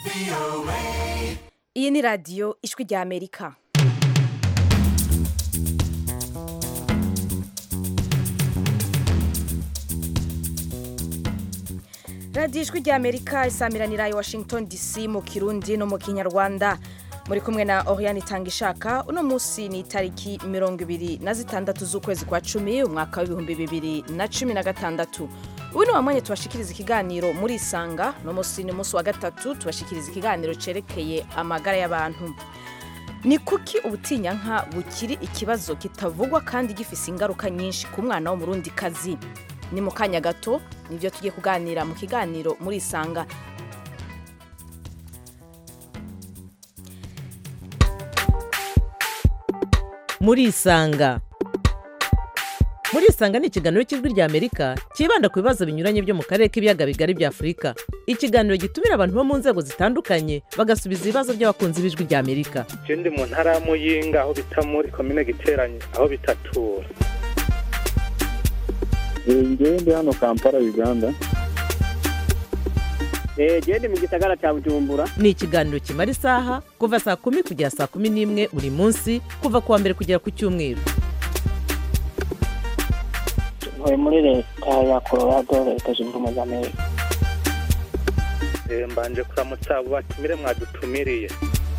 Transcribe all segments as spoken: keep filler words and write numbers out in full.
Iyi ni radiyo ijwi rya Amerika. radiyo ijwi rya Amerika isamiranira i Washington D C mu Kirundi no mu Kinyarwanda. Muri kumwe na Oriane Itangishaka. Uno musi ni tariki mirongo ibiri na zitandatu z'ukwezi kwa cumi umwaka w'ibihumbi bibiri na cumi na gatandatu. Ubu ni wamwanya tubashikiriza ikiganiro muri Isanga. No musi ni musi wa gatatu tubashikiriza ikiganiro cerekeye amagara y'abantu. Ni kuki ubutinyanka bukiri ikibazo kitavugwa kandi gifise ingaruka nyinshi ku mwana w'umurundi kazi? Ni mu kanya gato nivyo tugiye kuganira mu kiganiro muri Isanga. Muri Isanga. Muri Isanga ni ikiganiro cy'ijwi rya Amerika kibanda ku bibazo binyuranye byo mu karere k'ibiyaga bigari bya Afurika. Ikiganiro gitumira abantu bo mu nzego zitandukanye bagasubiza ibibazo by'abakunzi b'ijwi rya Amerika. Je ndi mu ntara ya Muyinga aho bita muri commune Giteranye aho bitatura. Ngewe ndi hano Kampala Uganda. Eh je ndi mu gisagara cya Bujumbura. Ni ikiganiro kimara isaha kuva saa kumi kugera saa kumi n'imwe buri munsi kuva kuwa mbere kugera ku cyumweru. Ntuye muri leta ya Colorado, leta zunze ubumwe za Amerika. Eh mbanje kuramutsa abo batumire mwadutumiriye.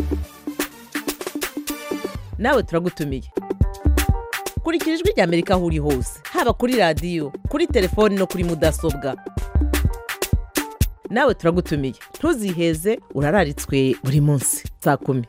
Nawe turagutumiye. Kurikira ijwi rya Amerika aho uri hose, haba kuri radiyo, kuri telefoni no kuri mudasobwa. Nawe turagutumiye. Ntuziheze, urararitswe buri munsi saa kumi.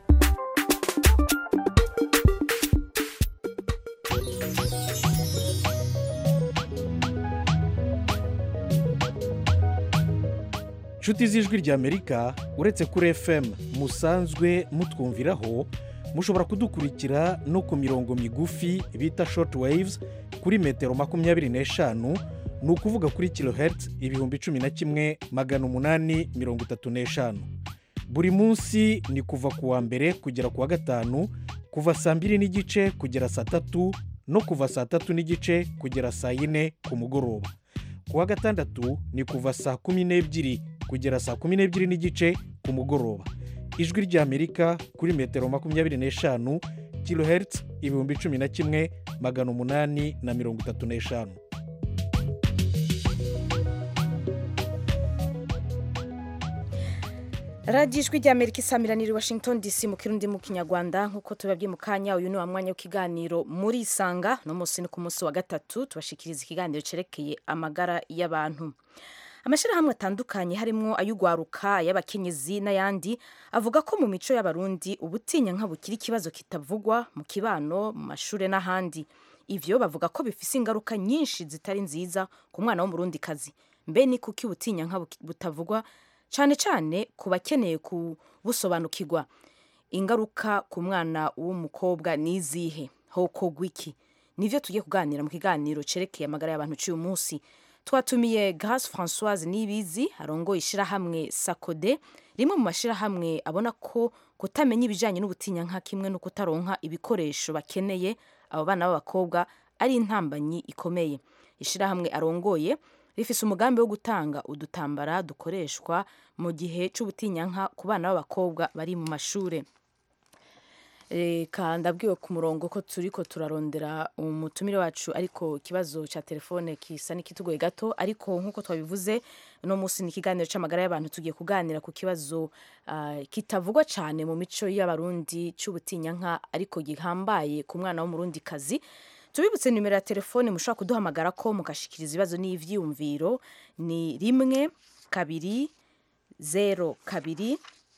Nshuti z'ijwi rya Amerika, uretse kuri F M musanzwe mutwumviraho, mushobora kudukurikira no ku mirongo migufi bita short waves kuri metero makumyabiri n'eshanu, ni ukuvuga kuri kilohertz ibihumbi cumi na kimwe magana umunani mirongo itatu n'eshanu. Buri munsi ni kuva ku wa mbere kugera ku wa gatanu, kuva saa mbiri n'igice kugera saa tatu no kuva saa tatu n'igice kugera saa yine ku mugoroba. Ku wa gatandatu ni kuva saa kumi n'ebyiri kugera saa kumi n'ebyiri n'igice ku mugoroba. Ijwi rya Amerika kuri metero makumyabiri n'eshanu, kilohertz ibihumbi cumi na kimwe magana umunani na mirongo itatu n'eshanu. radiyo ijwi rya Amerika isamiranira i Washington D C mu Kirundi mu Kinyarwanda. Nk'uko tubabwiye mu kanya, uyu ni wa mwanya w'ikiganiro muri Isanga. No musi ni ku musi wa gatatu tubashikiriza ikiganiro cerekeye amagara y'abantu. Amashirahamwe atandukanye harimo ay'ugwaruka, y'abakenyezi n'ayandi avuga ko mu mico y'abarundi ubutinyanka bukiri ikibazo kitavugwa mu kibano, mu mashure n'ahandi. Ivyo bavuga ko bifise ingaruka nyinshi zitari nziza ku mwana w'umurundi kazi. Mbe ni kuki ubutinyanka butavugwa cane cane ku bakeneye kubusobanukirwa? Ingaruka ku mwana w'umukobwa nizihe? Hokorwa iki? Nivyo tugiye kuganira mu kiganiro cerekeye amagara y'abantu cy'uyu munsi. Twatumiye Grace Françoise Nibizi arongoye ishirahamwe Sakode, rimwe mu mashirahamwe abona ko kutamenya ibijanye n'ubutinyanka kimwe no kutaronka ibikoresho bakeneye abo bana b'abakobwa ari intambanyi ikomeye. Ishirahamwe arongoye rifise umugambi wo gutanga udutambara dukoreshwa mu gihe c'ubutinyanka ku bana b'abakobwa bari mu mashure. Reka ndabwiwe ku murongo ko turiko turarondera umutumire wacu, ariko ikibazo ca telefone kisa n'ikitugoye gato. Ariko nk'uko twabivuze, no musi ni ikiganiro c'amagara y'abantu, tugiye kuganira ku kibazo uh, kitavugwa cane mu mico y'abarundi c'ubutinyanka ariko gihambaye ku mwana w'umurundi kazi. Tubibutse nimero ya telefone mushobora kuduhamagara ko mukashikiriza ibibazo n'ivyiyumviro, ni rimwe kabiri zero kabiri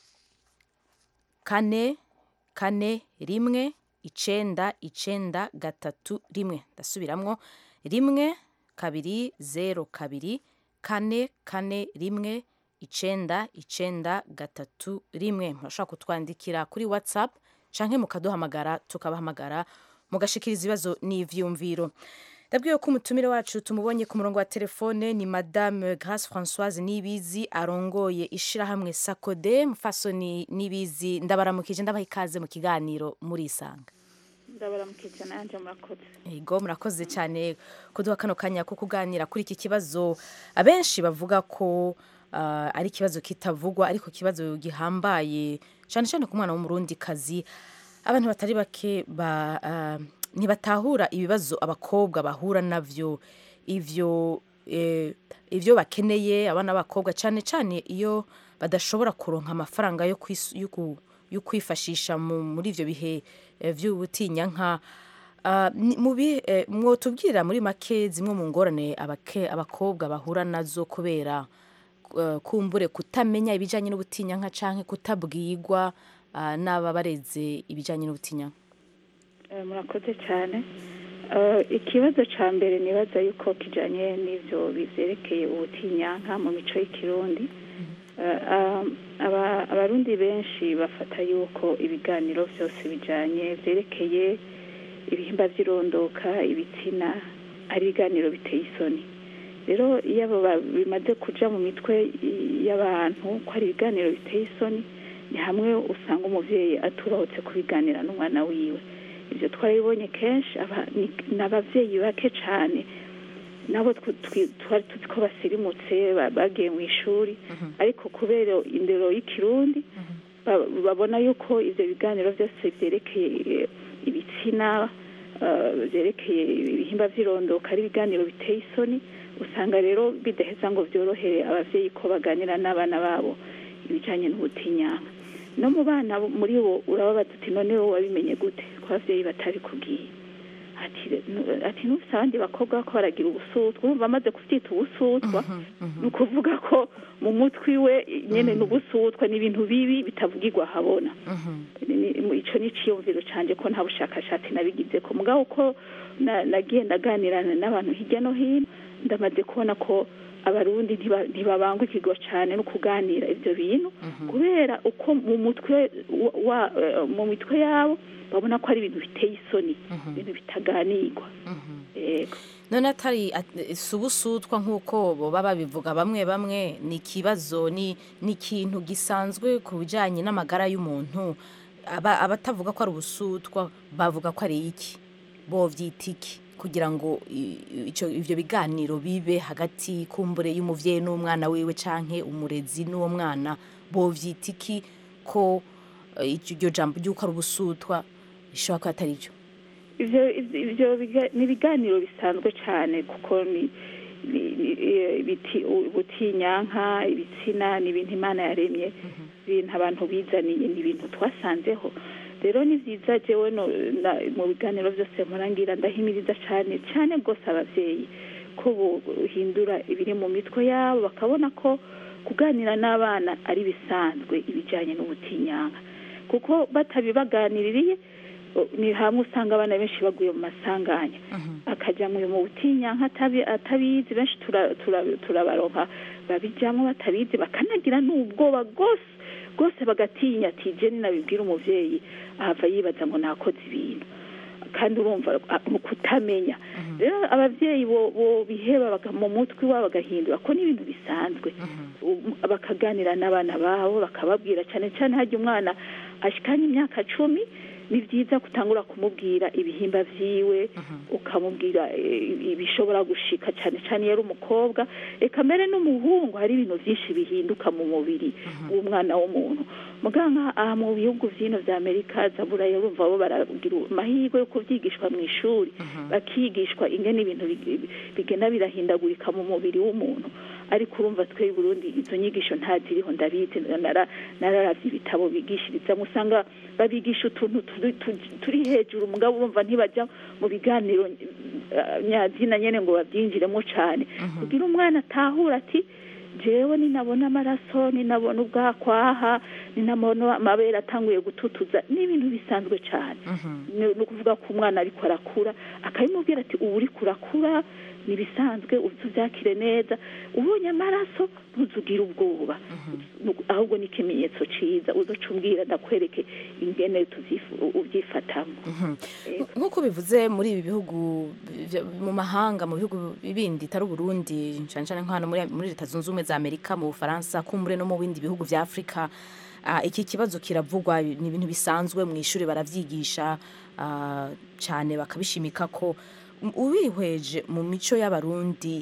kane kane rimwe icenda icenda gatatu rimwe. Ndasubiramwo, rimwe kabiri zero kabiri kane kane rimwe icenda icenda gatatu rimwe. Murashobora kutwandikira kuri WhatsApp canke mukaduhamagara tukabahamagara mugashikiriza ibibazo n'ivyumviro. Ndabwiye ko umutumire wacu tumubonye ku murongo wa telefone ni Madame Grace Françoise Nibizi arongoye ishirahamwe Sakode. Mfasoni Nibizi, ndabaramukije, ndabaha ikaze mu kiganiro muri Isanga. ndabaramukije nanje murakoze. Ego murakoze cyane kuduha kano kanya ko kuganira kuri iki kibazo abenshi bavuga ko ah, ari ikibazo kitavugwa ariko ikibazo gihambaye cyane cyane ku mwana w'umurundikazi. Abantu batari bake ba ah, ntibatahura ibibazo abakobwa bahura navyo, ivyo eh, ivyo bakeneye abana b'abakobwa cyane cyane iyo badashobora kuronka amafaranga yo kwis- yo ku- yo kwifashisha mu- muri ivyo bihe eh, vy'ubutinyanka. Ah, ni- mu bihe eh, mwotubwira muri make zimwe mu ngorane abake- abakobwa bahura nazo kubera eh, kumbure kutamenya ibijanye n'ubutinyanka canke kutabwirwa ah, n'aba bareze ibijanye n'ubutinyanka. Eh, murakoze cyane. Eh, ikibazo cya mbere nibaza yuko kijanye n'ivyo bivyerekeye ubutinyanka mu mico y'ikirundi. Eh, ah, aba- abarundi benshi bafata yuko ibiganiro vyose bijanye vyerekeye ibihimba vy'irondoka, ibitsina ari ibiganiro biteye isoni. Rero iyo abo ba- bimaze kuja mu mitwe y'abantu ko ari ibiganiro biteye isoni, ni hamwe usanga umuvyeyi atubahutse kubiganira n'umwana wiwe. Ibyo twarabibonye kenshi aba- ni ni abavyeyi bake cane nabo tw- twi- twari tuzi ko basirimutse ba- bagiye mu ishuri, ariko kubera indero y'ikirundi ba- babona yuko ivyo biganiro vyose vyerekeye eh, ibitsina, eh, vyerekeye ibihimba vy'irondoka ari ibiganiro biteye isoni. Usanga rero bidaheza ngo vyorohere abavyeyi ko baganira n'abana babo ibijanye n'ubutinyanka. No mu bana bo- muri bo urababaza uti none wowe wabimenye gute ko abavyeyi batari kubwiye? ati nu- ati n'ufise abandi bakobwa ko baragira ubusutwa, urumva amaze kuvyita ubusutwa ni ukuvuga ko mu mutwe iwe nyene n'ubusutwa ni ibintu bibi bitavugirwa habona. Ni- ni- ico ni iciyumviro canje ko nta bushakashatsi nabigize ko mugabo uko na- nagiye ndaganirana n'abantu hirya no hino ndamaze kubona ko abarundi ntiba- ntibabangukirwa cyane no kuganira ivyo bintu kubera uko mu mutwe wa- wa- eh, mu mitwe yabo babona ko ari ibintu biteye isoni, ibintu bitaganirwa. Yego. None atari at- si ubusutwa nk'uko boba babivuga bamwe bamwe, ni ikibazo ni ni ikintu gisanzwe ku bijanye n'amagara y'umuntu. Aba- abatavuga ko ari ubusutwa bavuga ko ari iki, bovyita iki kugira ngo i- ico ivyo biganiro bibe hagati kumbure y'umuvyeyi n'umwana wiwe canke umurezi n'uwo mwana, bovyita iki ko eh, iryo jambo ry'uko ari ubusutwa bishobora kuba atari vyo? ivyo ivyo- ivyo biga- ni ibiganiro bisanzwe cyane kuko ni ni- ni- eh, ibiti- ubutinyanka, ibitsina ni ibintu Imana yaremye, ibintu abantu bizaniye, ni ibintu twasanzeho. Rero ni vyiza jewe no- na- mu biganiro vyose murangira ndahimiriza cyane cyane rwose abavyeyi ko bohindura ibiri mu mitwe yabo bakabona ko kuganira n'abana ari bisanzwe ibijanye n'ubutinyanka, kuko batabibaganiririye o- ni hamwe usanga abana benshi baguye mu masanganya akajamwe mu butinyanka atabi- atabizi. Benshi tura- tura- turabaronka babijamwo batabizi bakanagira n'ubwoba rwose rwose bagatinya ati je ninabibwira umuvyeyi ahava yibaza ngo nakoze ibintu, kandi urumva ah, mu kutamenya. Rero abavyeyi bo bo biheba baga mu mutwe wabo bagahindura ko n'ibintu bisanzwe. Um, bakaganira n'abana babo bakababwira cyane cyane hajya umwana ashikanye imyaka cumi, ni byiza kutangura kumubwira ibihimba vyiwe, ukamubwira eh, ibishobora gushika cyane cyane iyo ari umukobwa, eka mbere n'umuhungu hari ibintu byinshi bihinduka mu mubiri w'umwana w'umuntu. Muganga aha mu bihugu vyino vya Amerika zabura yurumva bo baragira amahirwe yo kuvyigishwa mu ishuri, bakigishwa ingene ibintu big- bigenda birahindagurika mu mubiri w'umuntu. Ariko urumva twe i Burundi izo nyigisho ntaziriho, ndabizi, nara- nararavye ibitabo bigishiriza musanga babigisha utuntu turi- tu- turi hejuru, mugabo urumva ntibaja mu biganiro eh, nyazina nyene ngo bavyinjiremo cane kugira umwana atahura ati jewe ninabona amaraso, ninabona ubwakwaha, ninabona amabere atanguye gututuza, n'ibintu bisanzwe cane. Ni ni ukuvuga ko umwana ariko arakura akabimubwira ati ubu uriko urakura, nibisanzwe uvyakire neza, ubonye amaraso ntuzugire ubwoba, Nuku- ahubwo ni ikimenyetso ciza, uzoca umbwira ndakwereke ingene tuvyifu- uvyifatamo. Yego. nk'uko bivuze muri ibi bihugu vya- mu mahanga mu bihugu bindi itari Burundi cyane cyane nk'hano muri muri Leta Zunze Ubumwe za Amerika, mu Bufaransa, kumbure no mu bindi bihugu vya Afrika, ah, iki kibazo kiravugwa, ni ibintu bisanzwe mu ishuri baravyigisha ah, cyane bakabishimika ko. M- ubihweje mu mico y'abarundi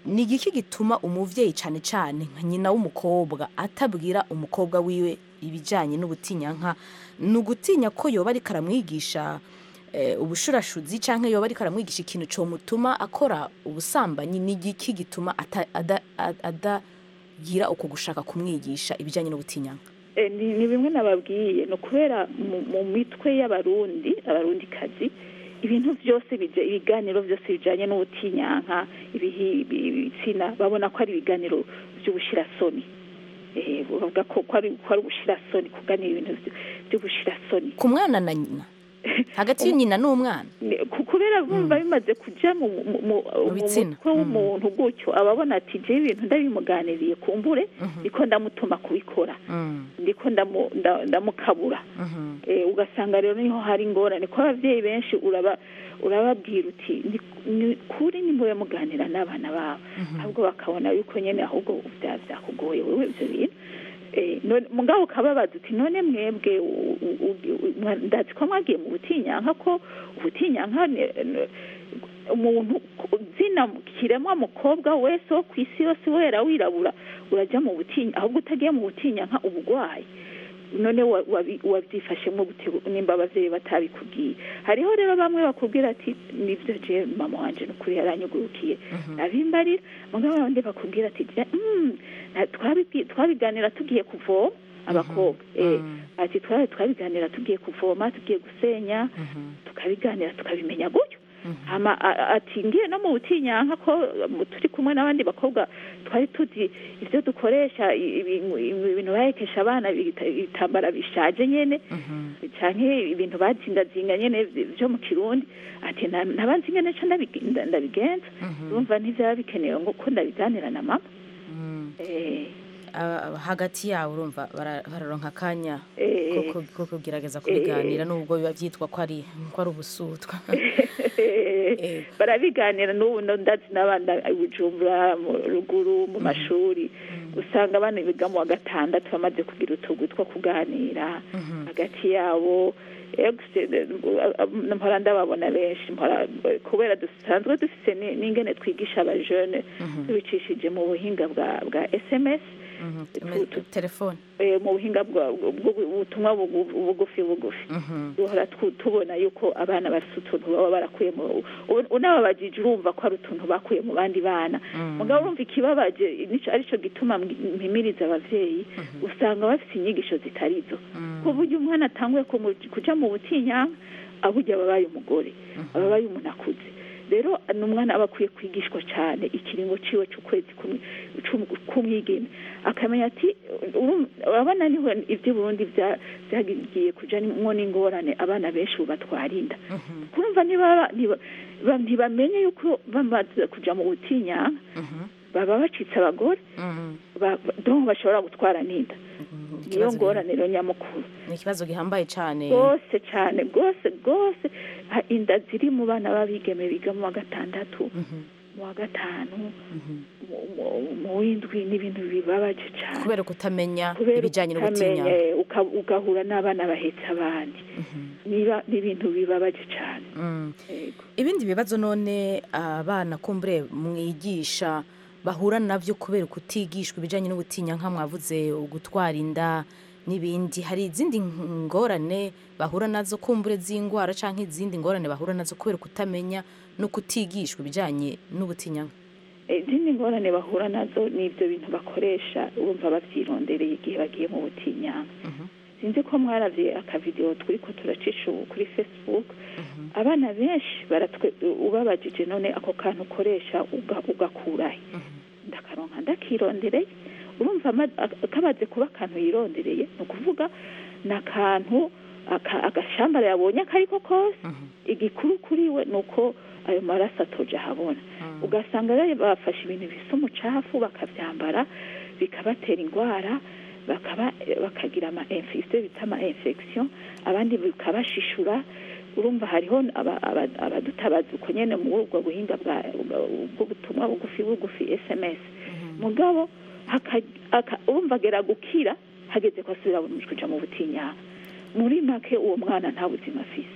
ni igiki gituma umuvyeyi cane cane nka nyina w'umukobwa atabwira umukobwa wiwe ibijanye n'ubutinyanka? Ni ugutinya ko yoba ariko aramwigisha eh, ubushurashuzi canke yoba ariko aramwigisha ikintu comutuma akora ubusambanyi? Ni igiki gituma ata- ada- ada- adagira uko gushaka kumwigisha ibijanye n'ubutinyanka? Eh, ni ni bimwe nababwiye ni ukubera mu- mu mitwe y'abarundi abarundi kazi ibintu byose bija- ibiganiro byose bijanye n'ubutinyanka ibihi- ibi- ibitsina babona ko ari ibiganiro by'ubushirasoni. Eh, bavuga ko ko ari ko ari ubushirasoni kuganira ibintu vy- by'ubushirasoni Ku mwana na nyina, hagati y'nyina n'umwana. Ni- ku- kubera bumva bimaze kuja mu mu- mu- mu bitsina. mutwe w'umuntu gutyo ababona ati je ibintu ndabimuganiriye kumbure ndiko ndamutuma kubikora Mm, ndiko ndamu- nda- ndamukabura mhm, Eh, ugasanga rero niho hari ingorane ko abavyeyi benshi uraba urababwira uti "Ni- ni kuri nimube muganira n'abana babo ahubwo bakabona yuko nyene ahubwo vya vyakugoye wewe ivyo bintu Eh, none- mugabo ukababaza uti none mwebwe u- u- u- mwa- ndazi ko mwagiye mu butinyanka ko ubutinyanka ne- ne- umuntu ku- zina kiremwa mukobwa wese wo kw'isi yose wera wirabura uraja mu butinya ahubwo utagiye mu butinyanka ubugwayi none wa- wabi- wabyifashemo gute nimba abavyeyi batabikubwiye? Hariho rero bamwe bakubwira ati nivyo je mama wanje nukuri yaranyugurukiye abimbarira mugabo abandi bakubwira ati je, mm, na- twabibi- twabiganira tugiye kuvoma abakobwa eh ati twari twabiganira tugiye kuvoma tugiye gusenya tukabiganira tukabimenya gutyo hama a- a- ati ngiye no mu butinyanka ko mu- turi kumwe n'abandi bakobwa twari tuzi ivyo dukoresha i- ibintu ibintu bahekesha abana bita- ibitambara bishaje nyene canke ibintu bazingazinga nyene vyo mu Kirundi ati na- nabanzi nyene ca ndabi- nda- ndabigenza urumva ntivyaba bikenewe ngo ko ndabiganira na mama mm. eh Ah, hagati yawe urumva bara- bararonka akanya Eh. ko ku- ko kugerageza kubiganira nubwo biba vyitwa ko ari ko ari ubusutwa. Eh. barabiganira n'ubu no ndazi n'abana i Bujumbura mu ruguru mu mashuri usanga abana biga mu wa gatandatu bamaze kugira utugu two kuganira hagati yabo mpora ndababona benshi mpora kubera dusanzwe dufise ni- n'ingene twigisha abajene tubicishije mu buhinga bwa bwa S M S Mhm, Tu- tu- telefone. eh, mu buhinga bwa ubutumwa bugu- bugufi bugufi Mhm. duhora tu- tubona yuko abana bafite utuntu baba barakuye mu u- unababajije urumva ko ari utuntu bakuye mu bandi bana mugabo urumva ikibabaje nico arico gituma mwi- mpimiriza abavyeyi usanga bafite inyigisho zitarizo ko burya umwana atanguye kumu- kuja mu butinyanka aburya ababaye umugore ababaye umuntu akuze rero n'umwana aba akwiye kwigishwa cyane ikiringo ciwe c'ukwezi kumwe c'um- kumwigeme akamenya ati urum- urabona niho ivyo Burundi vya- vyagiye kujamwo n'ingorane abana benshi ubu batwarinda kurumva niba niba- ba- ntibamenye yuko bamaze kuja mu butinyanka baba bacitse abagore Mhm. ba- ba- donc bashobora gutwara n'inda niyo Ikibazo ngorane rero nyamukuru ni ikibazo gihambaye cyane. rwose cyane rwose rwose ha- inda ziri mu bana b'abigeme biga mu wa gatandatu mu wa gatanu mu- mu- mu w'indwi n'ibintu bibabaje cyane kubera kutamenya kubera ibijyanye utamenya, n'ubutinyanka. eh, uka- ugahura n'abana bahetse abandi niba n'ibintu bibabaje cyane Mm. yego ibindi bibazo none abana kumbure mwigisha bahura navyo kubera kutigishwa ibijanye n'ubutinyanka mwavuze gutwara inda n'ibindi, hari izindi ngorane bahura nazo kumbure z'ingwara canke izindi ngorane bahura nazo kubera kutamenya no kutigishwa ibijanye n'ubutinyanka? Eh, izindi ngorane bahura nazo ni ibyo bintu bakoresha urumva bavyirondereye igihe bagiye mu butinyanka sinzi ko mwaravye akavideo turiko turacisha ubu kuri Facebook abana benshi baratwe ubabajije none ako kantu ukoresha uga- ugakurahe ndakaronka ndakirondereye urumva ama- ak- kabaze kuba akantu yirondereye ni ukuvuga ni akantu aka- agashambara yabonye akariko kose igikuru kuri we ni uko ayo maraso atoje ahabona ugasanga rero bafashe ibintu bisa umucafu bakavyambara bikabatera indwara bakaba bakagira ama infection bita ama infection abandi bikabashishura urumva hariho aba- aba- abadutabaza uko nyene mu ubwo buhinga bwa bw'ubutumwa bugufi bugufi S M S mugabo haka- aka- urumva agera gukira hageze ko asubira kuja mu butinyanka muri make uwo mwana nta buzima afise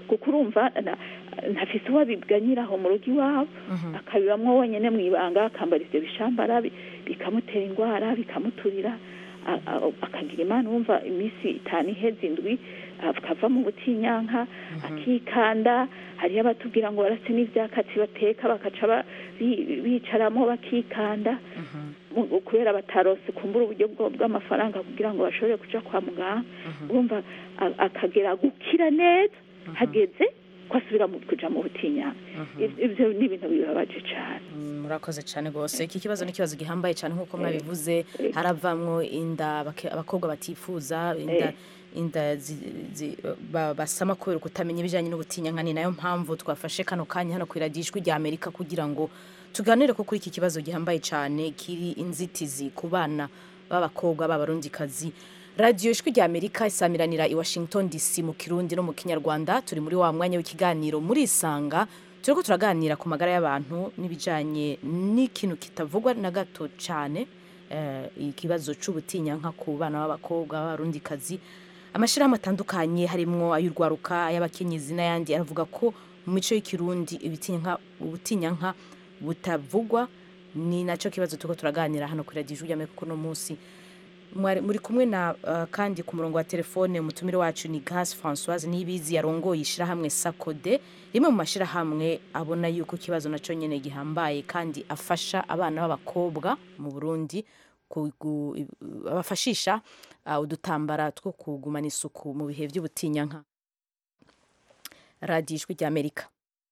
kuko urumva ntafise uwo abibwanyiraho mu rugo iwabo akabibamwo wenyine mu ibanga akambara ivyo bishambara bikamutera indwara bikamuturira akagira imana wumva iminsi itanu iheze indwi akava mu butinyanka akikanda hariyo abatubwira ngo barase n'ivyakatsi bateka bakaca bicaramo bakikanda kubera batarose kumbura uburyo bw'amafaranga kugira ngo bashobore kuja kwa muganga urumva akagera gukira neza hageze ko asubira mu kuja mu butinyanka ivyo ni ibintu bibabaje cane. Murakoze cyane gose. Iki kibazo ni kibazo gihambaye cyane nkuko mwabivuze, haravamwo inda abakobwa batifuza inda inda basama kubera kutamenya ibijanye n'ubutinyanka. Ni nayo mpamvu twafashe kano kanya hano kwiradijwe rya Amerika kugira ngo tuganire ko kuri iki kibazo gihambaye cyane kiri inzitizi ku bana b'abakobwa b'abarundikazi. Radio Ijwi rya Amerika isamiranira i Washington D C mu Kirundi no mu Kinyarwanda. Turi muri wa mwanya w'ikiganiro muri Isanga, turiko turaganira ku magara y'abantu n'ibijanye n'ikintu kitavugwa na gato cyane, eh, ikibazo c'ubutinyanka ku bana b'abakobwa b'abarundikazi. Amashirahamwe atandukanye harimwo ay'urwaruka, y'abakenyezi n'ayandi aravuga ko mu mico y'ikirundi ibitinyanka ubutinyanka butavugwa. Ni naco kibazo turiko turaganira hano kuri Radio Ijwi rya Amerika kuno munsi. Muri kumwe na uh, kandi ku murongo wa telefone umutumire wacu ni Grace Françoise Nibizi yarongoye ishirahamwe Sakode, rimwe mu mashirahamwe abona yuko kibazo naco nyene gihambaye kandi afasha abana b'abakobwa mu Burundi abafashisha uh, udutambara two kugumana isuku mu bihe by'ubutinyanka. Radio Ijwi rya Amerika.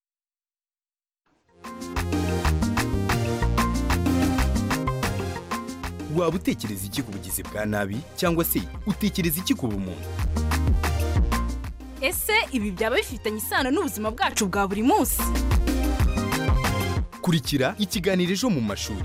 Waba utekereza iki ku bugizi bwa nabi cyangwa se utekereza iki ku bumuntu? Ese ibi byaba bifitanye isano n'ubuzima bwacu bwa buri munsi? Kurikira ikiganiro Ejo mu mashuri.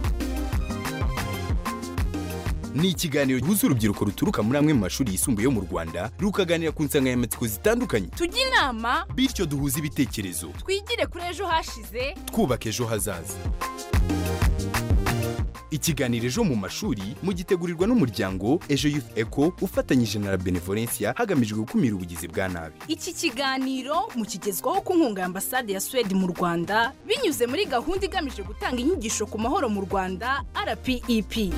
Ni ikiganiro gihuza urubyiruko ruturuka muri amwe mu mashuri yisumbuye yo mu Rwanda rukaganira ku nsanganyamatsiko zitandukanye. Tujye inama bityo duhuze ibitekerezo. Twigire kuri ejo hashize, twubaka ejo hazaza. Ikiganiro Ejo mu mashuri mugitegurirwa n'umuryango Ejo Youth Eco ufatanyije na Benevolencia hagamijwe gukumira ubugizi bwa nabi. Iki kiganiro mukigezwaho ku nkunga ya Ambasade ya Sweden mu Rwanda binyuze muri gahunda igamije gutanga inyigisho ku mahoro mu Rwanda R P E P.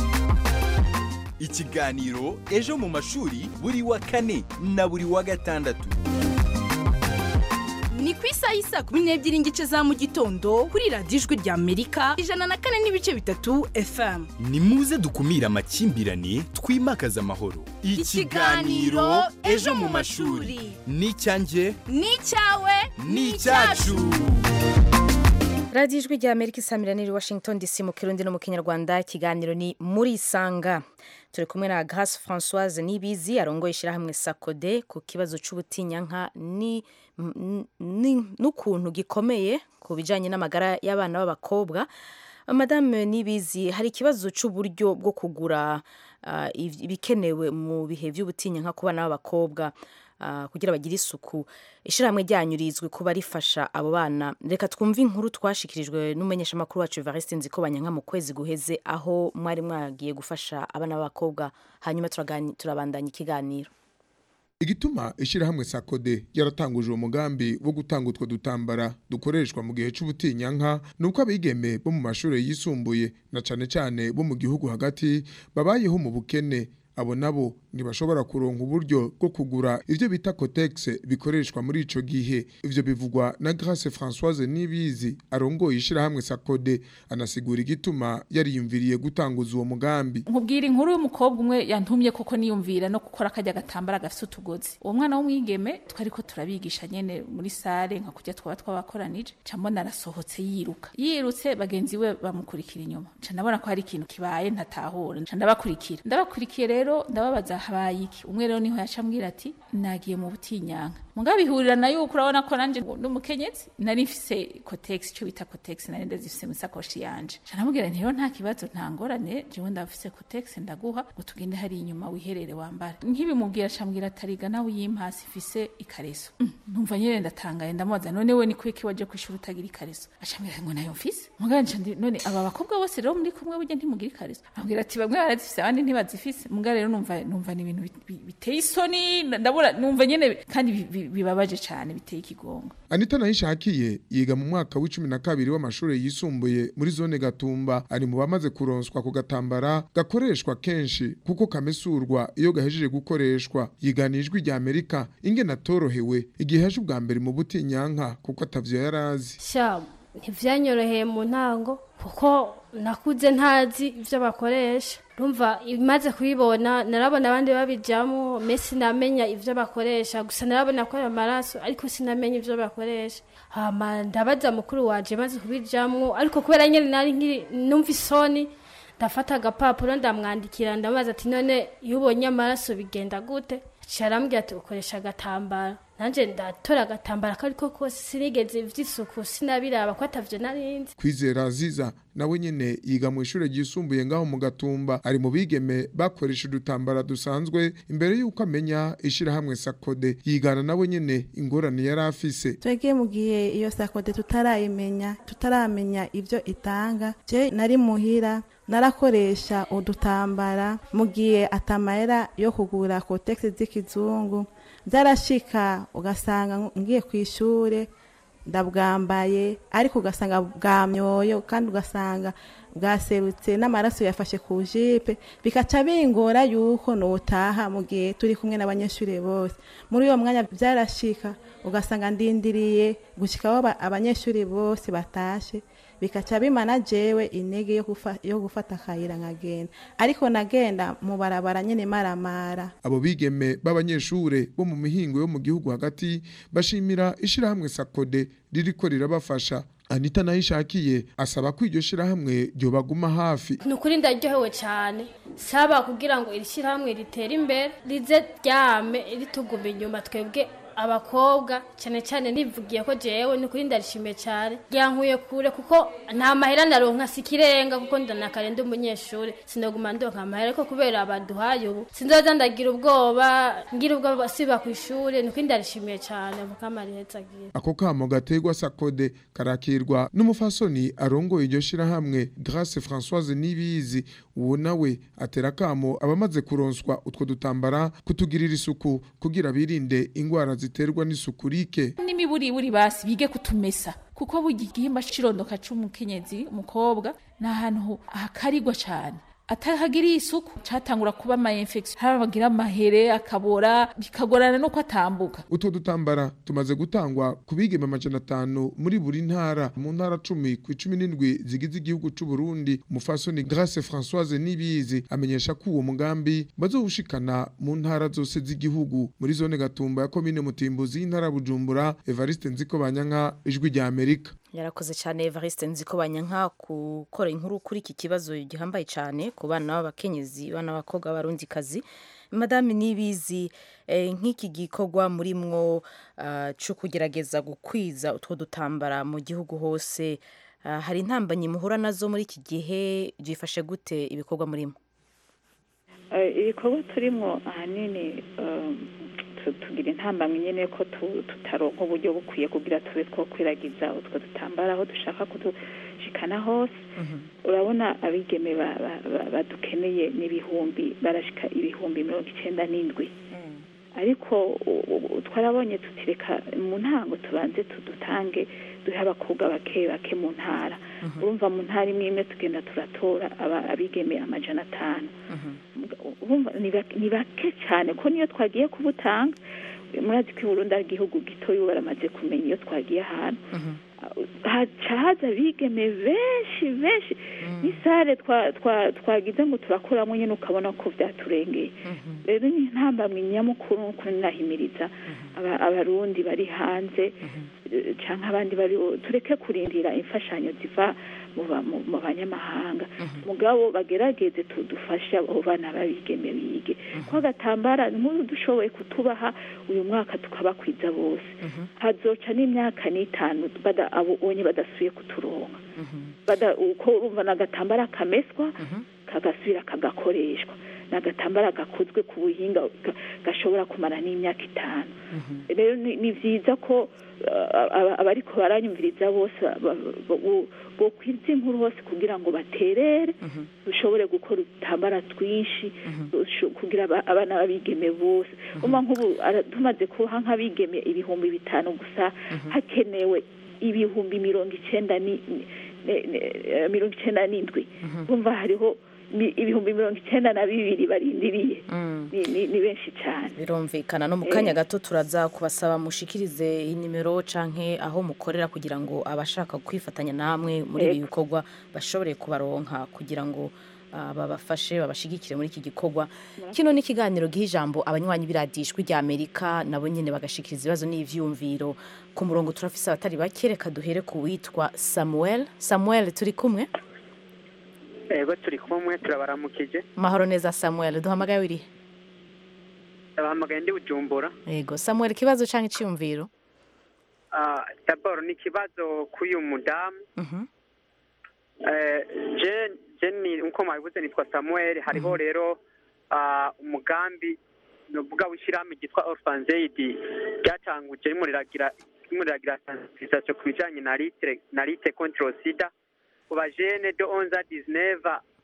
Ikiganiro Ejo mu mashuri buri wa kane na buri wa gatandatu. Ni ku isaha y'isa kumi n'ebyiri n'igice za mu gitondo kuri Radio Ijwi rya Amerika ijana na kane n'ibice bitatu F M. Ni muze dukumira amakimbirane twimakaza amahoro. Ikiganiro Ejo mu mashuri ni cyanjye ni cyawe ni cyacu. Radio Ijwi rya Amerika isamiranira Washington D C mu Kirundi no mu Kinyarwanda. Ikiganiro ni muri Isanga. Turi kumwe na Grace Françoise Nibizi arongoye ishirahamwe Sakode ku kibazo c'ubutinyanka ni n'ukuntu gikomeye ku bijanye n'amagara y'abana b'abakobwa. Madame Nibizi, hari ikibazo c'uburyo bwo kugura uh, ibikenewe mu bihe by'ubutinyanka ku bana b'abakobwa uh, kugira bagire isuku. Ishirahamwe ryanyu rizwi kuba rifasha abo bana. Reka twumve inkuru twashikirijwe n'umumenyesha makuru wacu Evariste Nzikobanyanka mu kwezi guheze aho mwari mwagiye gufasha abana b'abakobwa, hanyuma turabandanya ikiganiro. Igituma ishirahamwe Sakode yaratanguje umugambi wo gutanga utwo dutambara dukoreshwa mu gihe c'ubutinyanka nuko abigeme bo mu mashuri yisumbuye na cane cane bo mu gihugu hagati babayeho mu bukene. Abo nabo ntibashobora kuronka uburyo bwo kugura ivyo bita Cotex bikoreshwa muri ico gihe. Ivyo bivugwa na Grace Françoise Nibizi arongoye ishirahamwe Sakode, anasigura igituma yariyumviriye gutanguza uwo mugambi. Nkubwira inkuru y'umukobwa umwe yantumye koko niyumvira no gukora kajya gatambara gafite utugozi. Uwo mwana w'umwigeme twariko turabigisha nyene muri sale nka kujya twaba twabakoranije, cambona arasohotse yiruka yirutse bagenzi we bamukurikira inyuma, ca ndabona ko hari ikintu kibaye ntatahura, ca ndabakurikira ndabakurikiye rero ndababaza habaye iki. Umwe rero niho yacambwira ati nagiye mu butinyanka mungabihurira nayo uko urabona ko nanje n'umukenyezi nari mfise Cotex, cyo bita Cotex nari ndazifise mu sakoshi yanje. Canamubwira nti rero nta kibazo nta ngorane, jewe ndafise Cotex ndaguha ngo tugende hari inyuma wiherere wambara. Nkibimubwira cambwira atariga nawe yimpasi ifise ikareso. Numva mm, nyene ndatangaye ndamubaza none we ni kwiki waje kwishura utagira ikareso? Acambwira ngo nayo mfise. Muganje ndi none aba bakobwa bose rero muri kumwe burya ntimugira ikareso? Ambwira ati bamwe barazifise abandi ntibazifise. Mugare rero numva numva ni ibintu biteye isoni, ndabura numva nyene kandi bibabaje cyane biteye ikigongo. Anita Nayishakiye yiga mu mwaka w'icumi na kabiri w'amashuri yisumbuye muri zone Gatumba, ari mu bamaze kuronswa ku gatambara gakoreshwa kenshi kuko kamesurwa iyo gahejeje gukoreshwa. Yiganijwe rya Amerika ingene atorohewe igihe haje ubwa mbere mu butinyanka kuko atavyo yarazi. Sha ntivyanyoroheye mu ntango kuko nakuze ntazi ivyo bakoresha. Rumva imaze kubibona narabona abandi babijamo, mesi namenya ivyo bakoresha, gusa narabona ko amaraso ariko sinamenya ivyo bakoresha. Hama ndabaza mukuru waje maze kubijamo, ariko kubera nyene nari nkiri numva isoni, ndafata agapapuro ndamwandikira ndabaza ati none iyo ubonye amaraso bigenda gute? Carambwira ati ukoresha agatambara. Nanje ndatora agatambara kariko kose sinigeze ivy'isuku sinabiraba ko atavyo narinzi. Kwizera Aziza nawe nyene yiga mu ishure ryisumbuye ngaho mu Gatumba, ari mu bigeme bakoresha udutambara dusanzwe imbere yuko amenya ishira hamwe Sakode. Yigana nawe nyene ingorane yari afise. Twege mugiye iyo Sakode tutarayimenya tutaramenya ivyo itanga, je nari muhira narakoresha udutambara mugiye atamahera yo kugura kotex z'ikizungu. Zarashika ugasanga ngiye kwishure ndabwambaye ariko ugasanga bwamyoyo kandi ugasanga bwaserutse n'amaraso yafashe ku jipe, bikaca bingora yuko notaha mu gihe turi kumwe n'abanyeshuri bose. Muri uyo mwanya byarashika ugasanga ndindiriye gushika aho abanyeshuri bose batashe, bikaca bimana jewe intege yo gufata yo gufata kayira nkagenda, ariko nagenda mu barabara nyene maramara. Abo bigeme b'abanyeshure bo mu mihingo yo mu gihugu hagati bashimira ishira hamwe Sakode ririko rirabafasha. Anita Nayishakiye asaba ko iryo shira hamwe ryo baguma hafi. Nukuri ndaryohewe cyane, saba kugira ngo irishira hamwe ritera imbere rize ryame ritugume inyuma twebwe abakobwa cyane cyane nivugiye ko jewe nukuri ndarishimiye cyane, ryankuye kure kuko nta mahera naronka sikirenga kuko ndanakare ndi umunyeshuri sinoguma ndonka amahera, ko kubera abaduhaye ubu sinzoza ndagira ubwoba ngira ubwoba siba ku ishuri. Nukuri ndarishimiye cyane mukamari hetsagiye. Ako kamo gategwa Sakode karakirwa n'umufasoni arongoye iryo shira hamwe Grace Françoise Nibizi. Uwo nawe atera kamo abamaze kuronswa utwo dutambara kutugirira isuku kugira birinde ingwara ziterwa n'isuku rike. N'imiburi buri basi bige kutumesa kuko bugigimba cirondoka c'umukenyezi umukobwa na hantu akarirwa cyane atahagiriye isuku catangura kuba ama infection, habagira amahere akabora bikagorana no kwatambuka. Utwo dutambara tumaze gutangwa kubigeme amajana atanu muri buri ntara mu ntara cumi ku cumi n'indwi zigize igihugu c'u Burundi. Umufasoni Grace Françoise Nibizi amenyesha ko uwo mugambi bazobushikana mu ntara zose z'igihugu. Muri zone Gatumba ya komine Mutimbuzi y'intara Bujumbura, Evariste Nzikobanyanka, Ijwi rya Amerika. Yarakoze cyane Evariste Nzikobanyanka gukora inkuru kuri iki kibazo gihambaye cyane ku bana b'abakenyezi bana b'abakobwa barundi kazi. Madame Nibizi, eh, nk'iki gikorwa muri mwo uh, cyo kugerageza gukwiza utwo dutambara mu gihugu hose, uh, hari intambanyi muhura nazo muri iki gihe, gifashe gute ibikorwa muri mwo? Uh, ibikorwa turimo ahanini um, tugira intambamye nyene ko tutaronka uburyo bukwiye kugira tube two kwiragiza utwo dutambara aho dushaka kudushikana hose. Urabona abigeme badukeneye n'ibihumbi barashika ibihumbi mirongo icenda n'indwi, ariko twarabonye tutireka mu ntango tubanze tudutange duhe abakobwa bake bake mu ntara. Urumva mu ntara imwe imwe tugenda turatora abigeme amajana atanu. Ni bake cyane ko niyo twagiye kubutanga murazi ko Burundi ari igihugu gitoyo baramaze kumenya iyo twagiye ahantu haza bigeme benshi benshi n'isare twagize ngo turakuramo nyine ukabona ko byaturengeye. Rero ni ntambamwe nyamukuru ko nahimiriza abarundi bari hanze canke abandi bari tureke kurindira imfashanyo ziva mu banyamahanga, mugabo bagerageze tudufasha abo bana babigeme bige ko agatambara nk'ubu dushoboye kutubaha uyu mwaka tukabakwiza bose. Hazoca n'imyaka n'itanu bada abo onye badasuye kuturonka, bada uko urumva nagatambara kameswa kagasubira kagakoreshwa. n'agatambara gakozwe ku buhinga gashobora kumara n'imyaka itanu rero ni byiza ko abariko baranyumviriza bose bo kwiza inkuru hose kugira ngo baterere dushobore gukora udutambara twinshi kugira abana babigeme bose umva nk'ubu tumaze kuha nk'abigeme ibihumbi bitanu gusa hakenewe ibihumbi mirongo icenda ni mirongo icenda n'indwi umva hariho ibihumbi mirongo icyenda na bibiri barindiriye ni benshi cyane birumvikana no mu kanya gato turaza kubasaba mushikirize inimero canke aho mukorera kugira ngo abashaka kwifatanya namwe muri ibi bikorwa bashobore kubaronka kugira ngo babafashe babashigikire muri iki gikorwa kino ni ikiganiro gihijambo abanywanyi biradishwe rya Amerika nabo nyene bagashikiriza ibibazo n'ivyumviro ku murongo turafise abatari bakereka duhere ku witwa Samuel Samuel turi kumwe Ego turi kumwe turabaramukije. Mahoro neza Samuel duhamagaye wiri. Abahamagaye ndi Bujumbura. Ego Samuel kibazo canke cyumviro? Ah d'abord ni kibazo kuyu mudamu. Mhm. Eh je je ni uko mabivuze nitwa Samuel hariho rero ah umugambi no buga wishiramo gitwa Orphans Aid cyatanguje muri ragira muri ragira sensibilisation kubijanye na litre na litre contre sida. Kuba jeune de onze à dix-neuf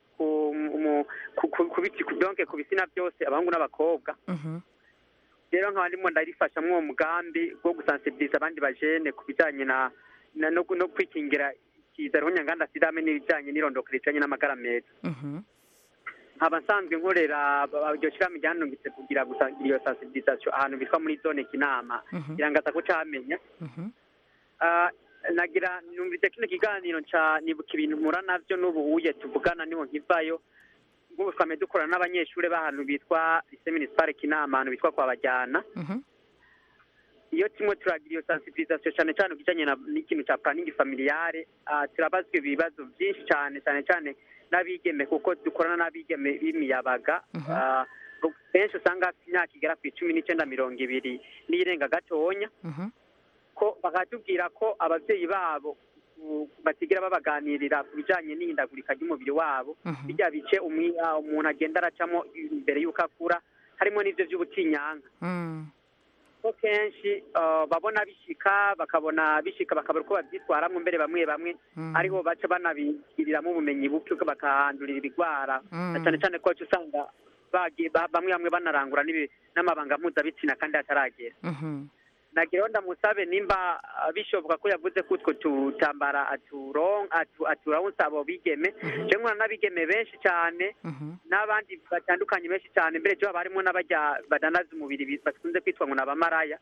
ku kubiti donc ku bisina byose abahungu n'abakobwa mhm rero nka ndimo ndarifasha mu mugambi wo gusensibiliza abandi bajene kubijanye na no no kwikingira kizaro nyanganda sidame n'ibijanye n'irondokere cyanye n'amagara meza mhm abasanzwe nkorera byo shiramo ryanungitse kugira gusangira iyo sensibilisation ahantu bitwa muri zone Kinama irangaza ko camenya mhm ah nagira numvise kino kiganiro cha nibuka ibintu mura navyo n'ubuhuye tuvugana niho nkivayo ngo twame dukora n'abanyeshure bahantu bitwa lycée municipal Kinama ahantu bitwa kwa bajyana mhm iyo timwe turagira iyo sensibilisation cyane cyane ukijanye n'ikintu cha planning familiale turabazwe ibibazo byinshi cyane cyane cyane n'abigeme kuko dukorana n'abigeme b'imiyabaga benshi usanga imyaka igera ku icumi n'icyenda mirongo ibiri n'irenga gatonya mhm ko bakatubwira ko abavyeyi babo batigira babaganirira kubijanye n'ihindagurika ry'umubiri wabo bijya bice umuntu agenda aracamo imbere yuko akura harimo n'ivyo by'ubutinyanga ko kenshi babona bishika bakabona bishika bakabura uko babyitwaramo mbere bamwe bamwe ariho baca banabigiriramo ubumenyi buke ko bakahandurira ibigwara cyane cyane ko usanga bamwe bamwe banarangura n'amabanga mpuzabitsina kandi ataragera nagira ndamusabe nimba bishoboka ko yavuze ko utwo tutambara aturon aturawunsa abo bigeme je nkora nabigeme benshi cyane n'abandi batandukanye benshi cyane mbere cyo barimo n'abajya badanaza umubiri bakunze kwitwa ngo nabamaraya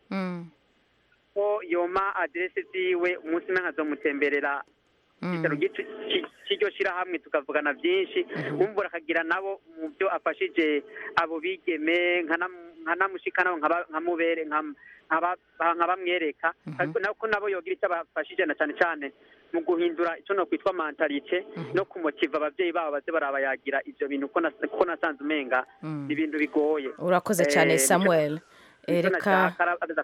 ko yoma adresse ziwe umunsi nkazomutemberera kitaro gitu kijyo shira hamwe tukavugana byinshi umbura akagira nabo mu byo afashije abo bigeme nkanamushikana nkamubere nkam nkabamwereka ariko nako nabo yogira icyo bafashije na cyane cyane mu guhindura icyo no kwitwa mentalite no kumotiva abavyeyi babo baze barabayagira ivyo bintu ko nasanze umenga ibintu bigoye urakoze cyane Samuel reka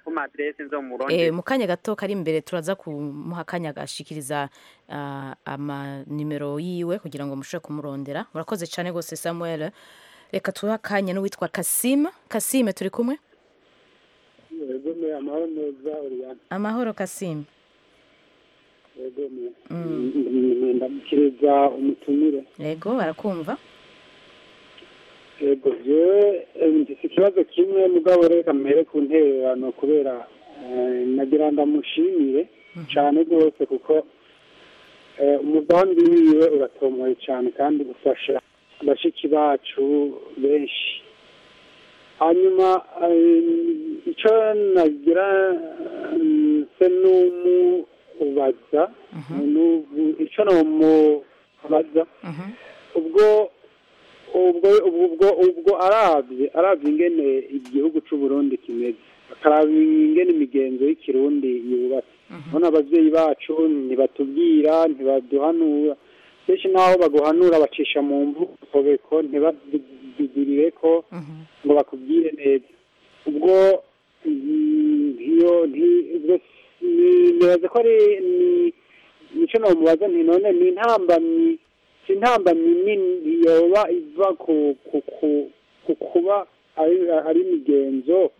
eh mu kanya gato kari imbere turaza kumuha kanya gashikiriza ama nimero yiwe kugira ngo mushobore kumurondera urakoze cyane gose Samuel reka tuha kanya n'uwitwa Kasim Kasim turi kumwe Ego me amahoro neza Oriana. Amahoro Kasim. Ego me. Ndamukiriza umutumire. Ego barakumva. Ego je ndisi kibazo kimwe mugabo reka mere ku ntererano kubera nagira ndamushimire cyane rwose kuko umugambi wiwe uratomoye cyane kandi ufasha abashiki bacu benshi. Hanyuma icyo nagira se n'umubaza icyo namubaza ubwo ubwo ubwo ubwo arabye arabye ingene igihugu cy'u Burundi kimeze akarabye ingene imigenzo y'ikirundi yubatse none abavyeyi bacu ntibatubwira ntibaduhanura benshi naho baguhanura bacisha mu mvugo ko ntibabigirire ko ngo bakubwire neza ubwo iyo ntibaze ko ari nicyo namubaza nti none ni intambamyi si intambamyi nini yoba iva ku kuba ari ari imigenzo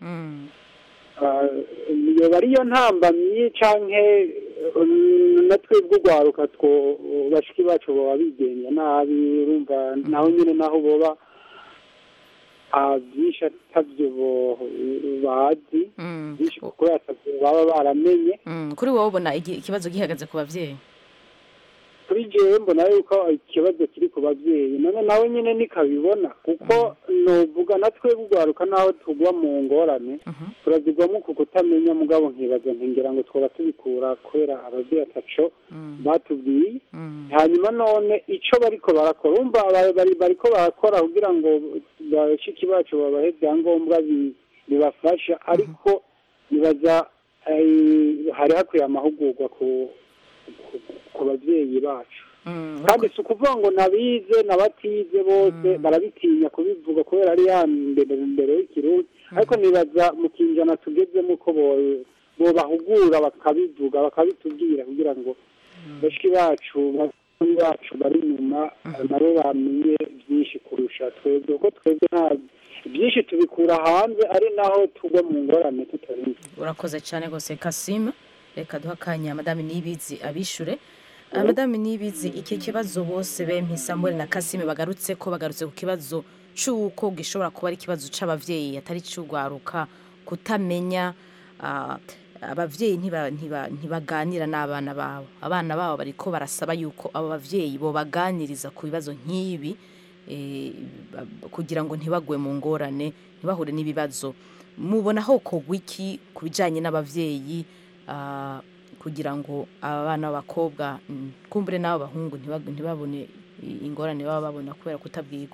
yoba ariyo ntambamyi canke na twebwe urwaruka two bashiki bacu boba bigenye nabi urumva naho nyine naho boba byinshi atavyo bazi byinshi kuko atavyo baba baramenye. Kuri wowe ubona ikibazo gihagaze ku bavyeyi? Kuri jewe mbona yuko ikibazo kiri ku bavyeyi none nawe nyine nikabibona kuko novuga natwe bugwaruka naho tugwa mu ngorane turazigwamo ku kutamenya mugabo nkibaza nkingira ngo twoba tubikura kubera abavyeyi ataco batubwiye hanyuma none ico bariko barakora umva bari bariko barakora kugira ngo bashiki bacu babahe ibyangombwa bibafasha ariko nibaza hari hakwiye amahugurwa ku ku bavyeyi bacu kandi si ukuvuga ngo nabize nabatize bose barabitinya kubivuga kubera ari ya mbere y'ikirundi ariko nibaza mu kinjana tugezemo ko bobahugura bakabivuga bakabitubwira kugira ngo bashiki bacu bacu bari inyuma nabo bamenye byinshi kurusha twebwe kuko twebwe nta byinshi tubikura hanze ari naho tugwa mu ngorane tutabizi. Urakoze cyane rwose Kasima, reka duha akanya Madame Niyibizi abishure. Madame Niyibizi, iki kibazo bose bempi Samuel na Kasime bagarutse ko bagarutse ku kibazo cy'uko gishobora kuba ari ikibazo c'abavyeyi atari cy'ugwaruka kutamenya abavyeyi ntibaganira n'abana babo abana babo bariko barasaba yuko abo bavyeyi bo baganiriza ku bibazo nk'ibi kugira ngo ntibagwe mu ngorane ntibahure n'ibibazo. Mubona ho ko wiki kubijanye n'abavyeyi kugira ngo abana b'abakobwa kumbure n'abo bahungu ntibabone ingorane baba babona kubera kutabwirwa?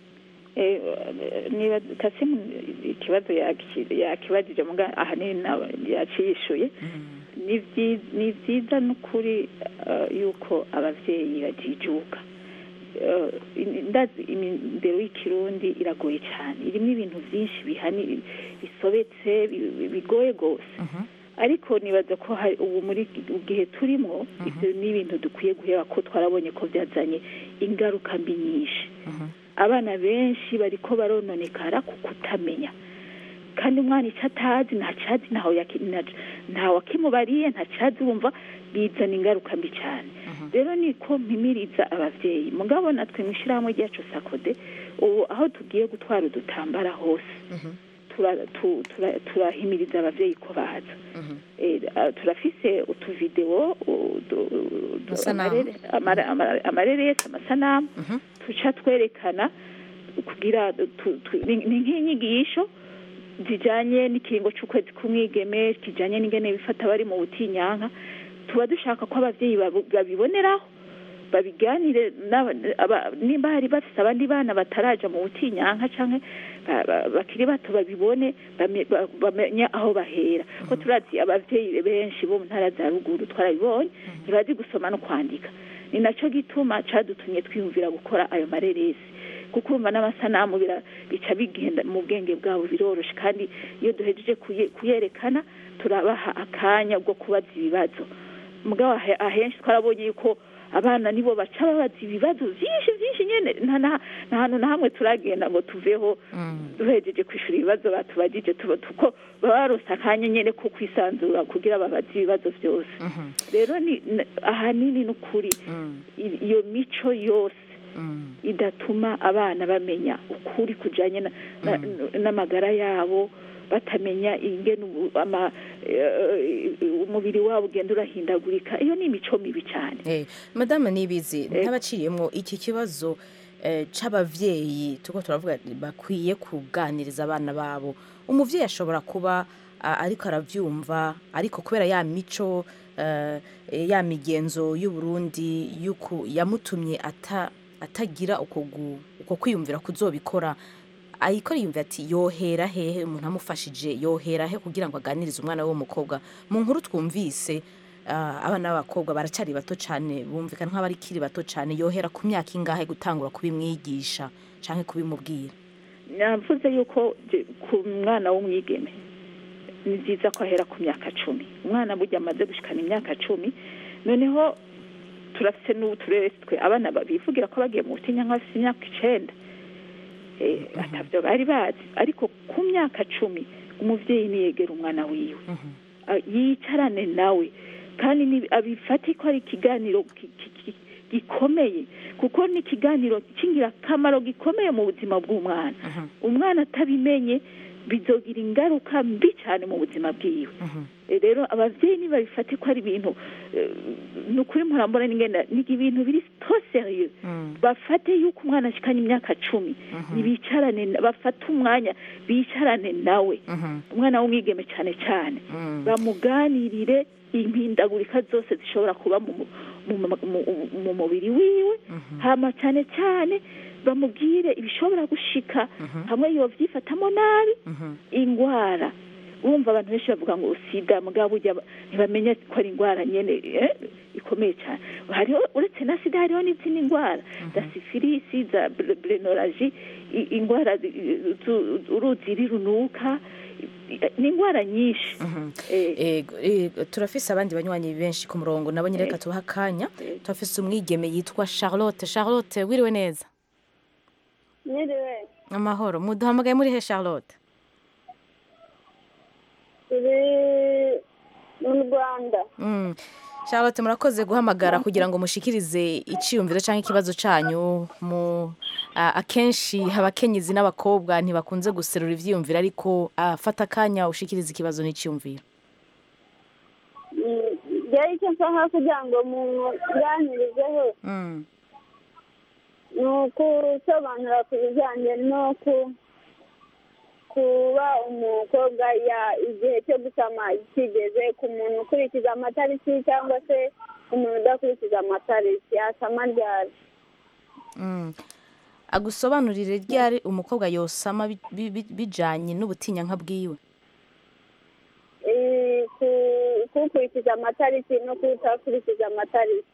niba Kasimu ikibazo yakibajije muga ahanini yaciyishuye ni vyiza n'ukuri yuko abavyeyi bajijuka. Ndazi imindero y'ikirundi iragoye cyane irimo ibintu byinshi bihani bisobetse bigoye gose ariko nibaza ko ubu muri gihe turimo ibyo ni ibintu dukwiye guhera ko twarabonye ko byazanye ingaruka mbi nyinshi. Abana benshi bariko barononekara ku kutamenya kandi umwana icyo atazi ntacazi ntaho ntawe akimubariye ntacazi wumva bizana ingaruka mbi cyane. Rero niko mpimiriza abavyeyi mugabo natwe mwishirahamwe ryacu Sakode ubu aho tugiye gutwara udutambara hose turahimiriza abavyeyi ko baza turafise utuvideo amareresi amasanamu tuca twerekana kugira ni nk'inyigisho zijanye n'ikiringo c'ukwezi kumwigeme kijanye n'ingene bifata bari mu butinyanka tuba dushaka ko abavyeyi babiboneraho babiganire nimba hari bafise abandi bana bataraja mu butinyanka canke bakiri bato babibone bamenya aho bahera ko turazi abavyeyi benshi bo mu ntara za ruguru twarabibonye ntibazi gusoma no kwandika ni naco gituma cadutumye twiyumvira gukora ayo mareresi kuko urumva n'amasanamu bica bigenda mu bwenge bwabo biroroshe kandi iyo duhejeje kuyerekana turabaha akanya bwo kubaza ibibazo mugabo ahenshi twarabonye yuko abana nibo baca babaza ibibazo byinshi byinshi nyene nta hantu na hamwe turagenda ngo tuveho duhejeje kwishura ibibazo batubagije tuko babarosa akanya nyene ko kwisanzura kugira babaze ibibazo byose. Rero ni ahanini n'ukuri iyo mico yose idatuma abana bamenya ukuri kujanye n'amagara yabo batamenya ingene umubiri wabo ugenda urahindagurika iyo ni imico mibi cyane. Madame Niyibizi ntabaciyemo iki kibazo c'abavyeyi tuko turavuga bakwiye kuganiriza abana babo umuvyeyi ashobora kuba ariko aravyumva ariko kubera ya mico ya migenzo y'u Burundi yuko yamutumye ata atagira uko uko kwiyumvira kuzobikora ayikora yumva ati yohera hehe umuntu amufashije yohera he kugira ngo aganirize umwana w'umukobwa. Mu nkuru twumvise abana b'abakobwa baracari bato cyane bumvikana nk'abari kiri bato cyane yohera ku myaka ingahe gutangura kubimwigisha canke kubimubwira? Navuze yuko ku mwana w'umwigeme ni byiza ko ahera ku myaka cumi. Umwana burya amaze gushikana imyaka cumi noneho turafise n'uturere twe abana babivugira ko bagiye mu butinyanka bafite imyaka icenda atabyo bari bazi ariko ku myaka cumi umubyeyi niyegera umwana wiwe yicarane nawe kandi abifate ko ari ikiganiro gikomeye kuko ni ikiganiro cy'ingirakamaro gikomeye mu buzima bw'umwana umwana atabimenye bizogira ingaruka mbi cyane mu buzima bwiwe rero ababyeyi ntibabifate ko ari ibintu ni ukuri murambona n'ingenda ni ibintu biri to serieux bafate yuko umwana ashikanye imyaka cumi nibicarane bafate umwanya bicarane nawe umwana w'umwigeme cyane cyane bamuganirire impindagurika zose zishobora kuba mu mu mubiri wiwe hama cyane cyane bamubwire ibishobora gushika hamwe yo vyifatamo nabi ingwara urumva abantu benshi bavuga ngo sida mugabo ujya ntibamenya ko ari ingwara nyene ikomeye cyane hariho uretse na sida hariho n'izindi ngwara za sifilisi za blenoragi ingwara uruziri runuka ni ingwara nyinshi turafise abandi banywanyi benshi ku murongo nabo nyereka tubaha akanya turafise umwigeme yitwa Charlotte Charlotte wiriwe neza Niriwe. Amahoro. Muduhamagaye muri he Charlotte? Turi mu Rwanda. Mm. Charlotte murakoze guhamagara kugira ngo mushikirize iciyumviro canke ikibazo canyu mu akenshi abakenyezi n'abakobwa ntibakunze guserura ivyiyumviro ariko afata kanya ushikirize ikibazo n'iciyumviro. Yari icyo nshaka kugira ngo muganirizeho. Mm. nuko sobanura ku bijyanye no kuba umukobwa ya igihe cyo gusama kigeze ku muntu ukurikiza amatariki cyangwa se umuntu udakurikiza amatariki asama ryari agusobanurire ryari umukobwa yosama bijanye n'ubutinyanka bwiwe kukurikiza amatariki no kutakurikiza amatariki.